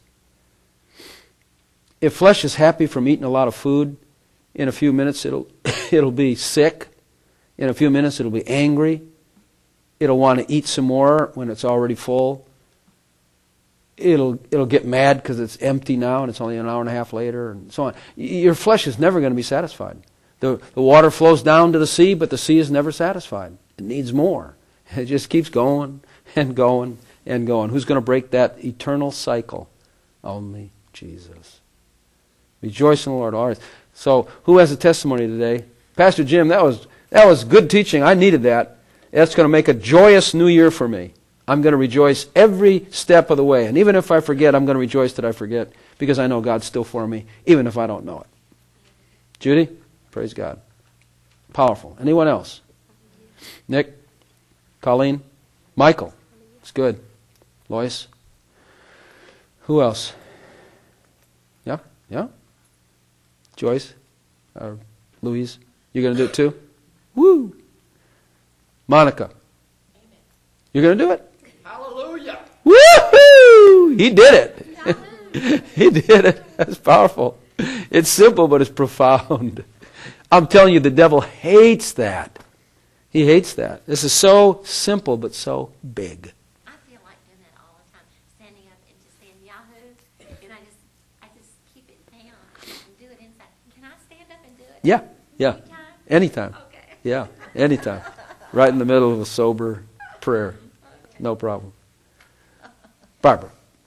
If flesh is happy from eating a lot of food, in a few minutes it'll it'll be sick. In a few minutes it'll be angry. It'll want to eat some more when it's already full. It'll it'll get mad because it's empty now and it's only an hour and a half later and so on. Your flesh is never going to be satisfied. The, the water flows down to the sea, but the sea is never satisfied. It needs more. It just keeps going and going and going. Who's going to break that eternal cycle? Only Jesus. Rejoice in the Lord always. So, who has a testimony today? Pastor Jim, that was that was good teaching. I needed that. That's going to make a joyous new year for me. I'm going to rejoice every step of the way. And even if I forget, I'm going to rejoice that I forget because I know God's still for me, even if I don't know it. Judy? Praise God. Powerful. Anyone else? Nick? Colleen? Michael? It's good. Lois? Who else? Yeah? Yeah? Joyce? Or Louise? You're going to do it too? Woo! Monica? You're going to do it? Hallelujah! Woo-hoo! He did it. He did it. That's powerful. It's simple, but it's profound. I'm telling you, the devil hates that. He hates that. This is so simple, but so big. I feel like doing that all the time, standing up and just saying Yahoo, and I just, I just keep it down and do it inside. Can I stand up and do it? Yeah, yeah. Anytime? Anytime. Okay. Yeah, anytime. Right in the middle of a sober prayer. No problem. Barbara.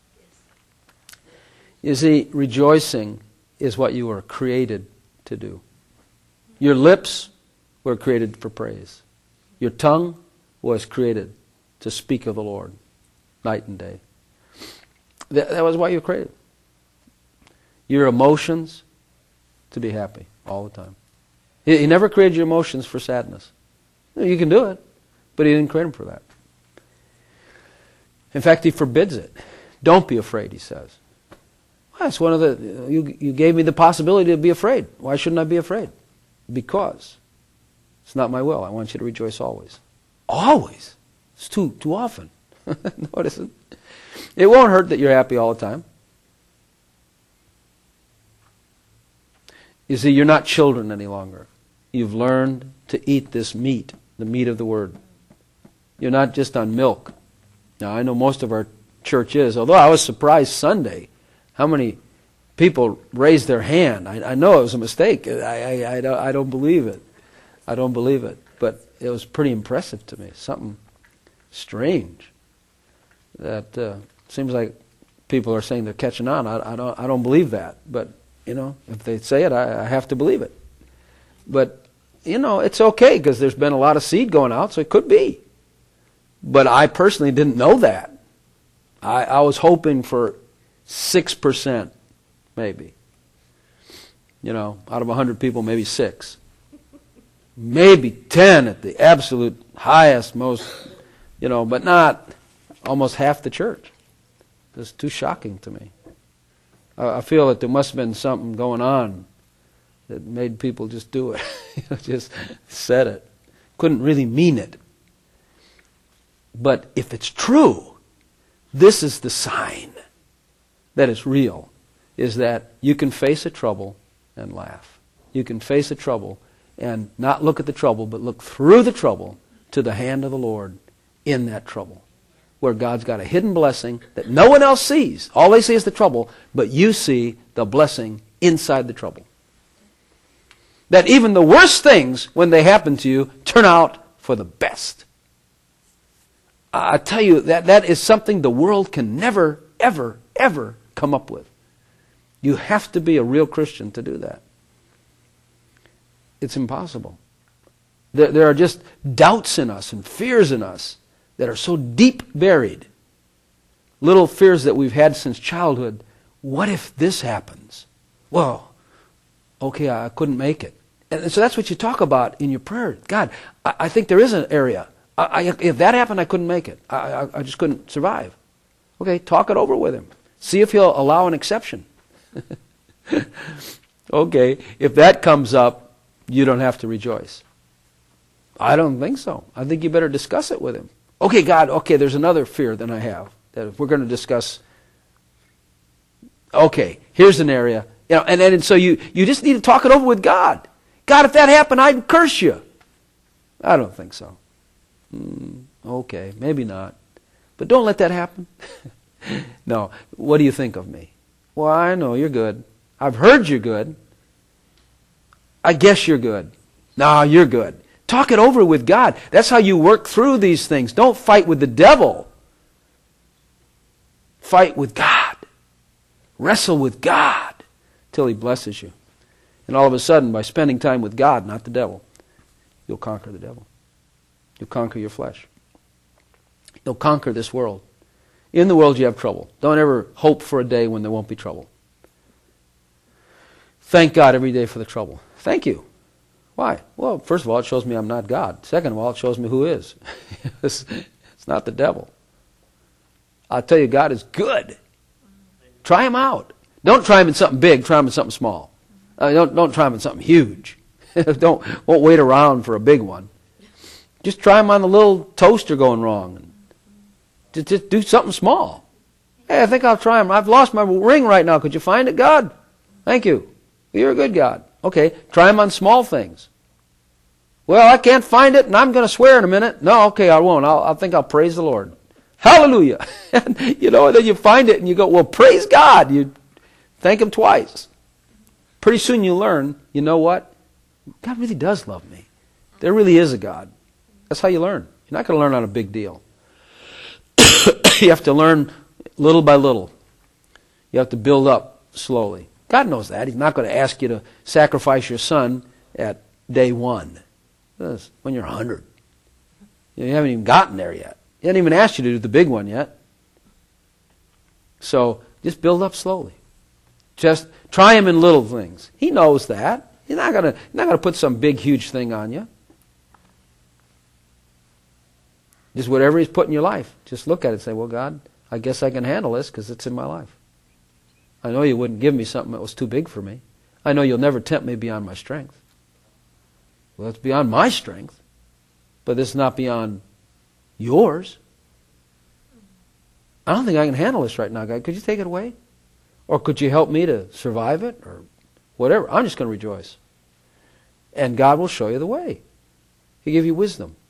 You see, rejoicing is what you were created to do. Your lips were created for praise. Your tongue was created to speak of the Lord night and day. That, that was why you were created. Your emotions to be happy all the time. He, he never created your emotions for sadness. You can do it, but He didn't create them for that. In fact, He forbids it. Don't be afraid, He says. Well, that's one of the, you, you gave me the possibility to be afraid. Why shouldn't I be afraid? Because it's not my will. I want you to rejoice always. Always? It's too too often. No, it isn't. It won't hurt that you're happy all the time. You see, you're not children any longer. You've learned to eat this meat, the meat of the Word. You're not just on milk. Now, I know most of our church is, although I was surprised Sunday how many people raised their hand. I, I know it was a mistake. I, I, I, don't, I don't believe it. I don't believe it. But it was pretty impressive to me. Something strange. That uh, seems like people are saying they're catching on. I, I don't. I don't believe that. But you know, if they say it, I, I have to believe it. But you know, it's okay because there's been a lot of seed going out, so it could be. But I personally didn't know that. I, I was hoping for six percent. Maybe. You know, out of a hundred people, maybe six. Maybe ten at the absolute highest, most, you know, but not almost half the church. It's too shocking to me. I, I feel that there must have been something going on that made people just do it. Just said it. Couldn't really mean it. But if it's true, this is the sign that it's real, is that you can face a trouble and laugh. You can face a trouble and not look at the trouble, but look through the trouble to the hand of the Lord in that trouble, where God's got a hidden blessing that no one else sees. All they see is the trouble, but you see the blessing inside the trouble. That even the worst things, when they happen to you, turn out for the best. I tell you, that, that is something the world can never, ever, ever come up with. You have to be a real Christian to do that. It's impossible. There, there are just doubts in us and fears in us that are so deep buried. Little fears that we've had since childhood. What if this happens? Well, okay, I couldn't make it. And so that's what you talk about in your prayer. God, I, I think there is an area. I, I, if that happened, I couldn't make it. I, I, I just couldn't survive. Okay, talk it over with him. See if he'll allow an exception. Okay, if that comes up, you don't have to rejoice. I don't think so. I think you better discuss it with him. Okay, God, okay, there's another fear that I have, that if we're going to discuss, okay, here's an area, you know, and, and so you, you just need to talk it over with God. God, if that happened, I'd curse you. I don't think so. Mm, okay, maybe not. But don't let that happen. No, what do you think of me? Well, I know you're good. I've heard you're good. I guess you're good. No, you're good. Talk it over with God. That's how you work through these things. Don't fight with the devil. Fight with God. Wrestle with God till he blesses you. And all of a sudden, by spending time with God, not the devil, you'll conquer the devil. You'll conquer your flesh. You'll conquer this world. In the world you have trouble. Don't ever hope for a day when there won't be trouble. Thank God every day for the trouble. Thank you. Why? Well, first of all, it shows me I'm not God. Second of all, it shows me who is. It's not the devil. I'll tell you, God is good. Try him out. Don't try him in something big. Try him in something small. Uh, don't, don't try him in something huge. don't won't wait around for a big one. Just try him on the little toaster going wrong. Just, just do something small. Hey, I think I'll try him. I've lost my ring right now. Could you find it, God? Thank you. You're a good God. Okay, try him on small things. Well, I can't find it, and I'm going to swear in a minute. No, okay, I won't. I'll, I think I'll praise the Lord. Hallelujah. And, you know, and then you find it, and you go, well, praise God. You thank him twice. Pretty soon you learn, you know what? God really does love me. There really is a God. That's how you learn. You're not going to learn on a big deal. You have to learn little by little. You have to build up slowly. God knows that. He's not going to ask you to sacrifice your son at day one. That's when you're a hundred. You haven't even gotten there yet. He hasn't even asked you to do the big one yet. So just build up slowly. Just try him in little things. He knows that. He's not going to not going to put some big, huge thing on you. Just whatever he's put in your life. Just look at it and say, well, God, I guess I can handle this because it's in my life. I know you wouldn't give me something that was too big for me. I know you'll never tempt me beyond my strength. Well, it's beyond my strength, but it's not beyond yours. I don't think I can handle this right now, God. Could you take it away? Or could you help me to survive it? Or whatever. I'm just going to rejoice. And God will show you the way. He'll give you wisdom.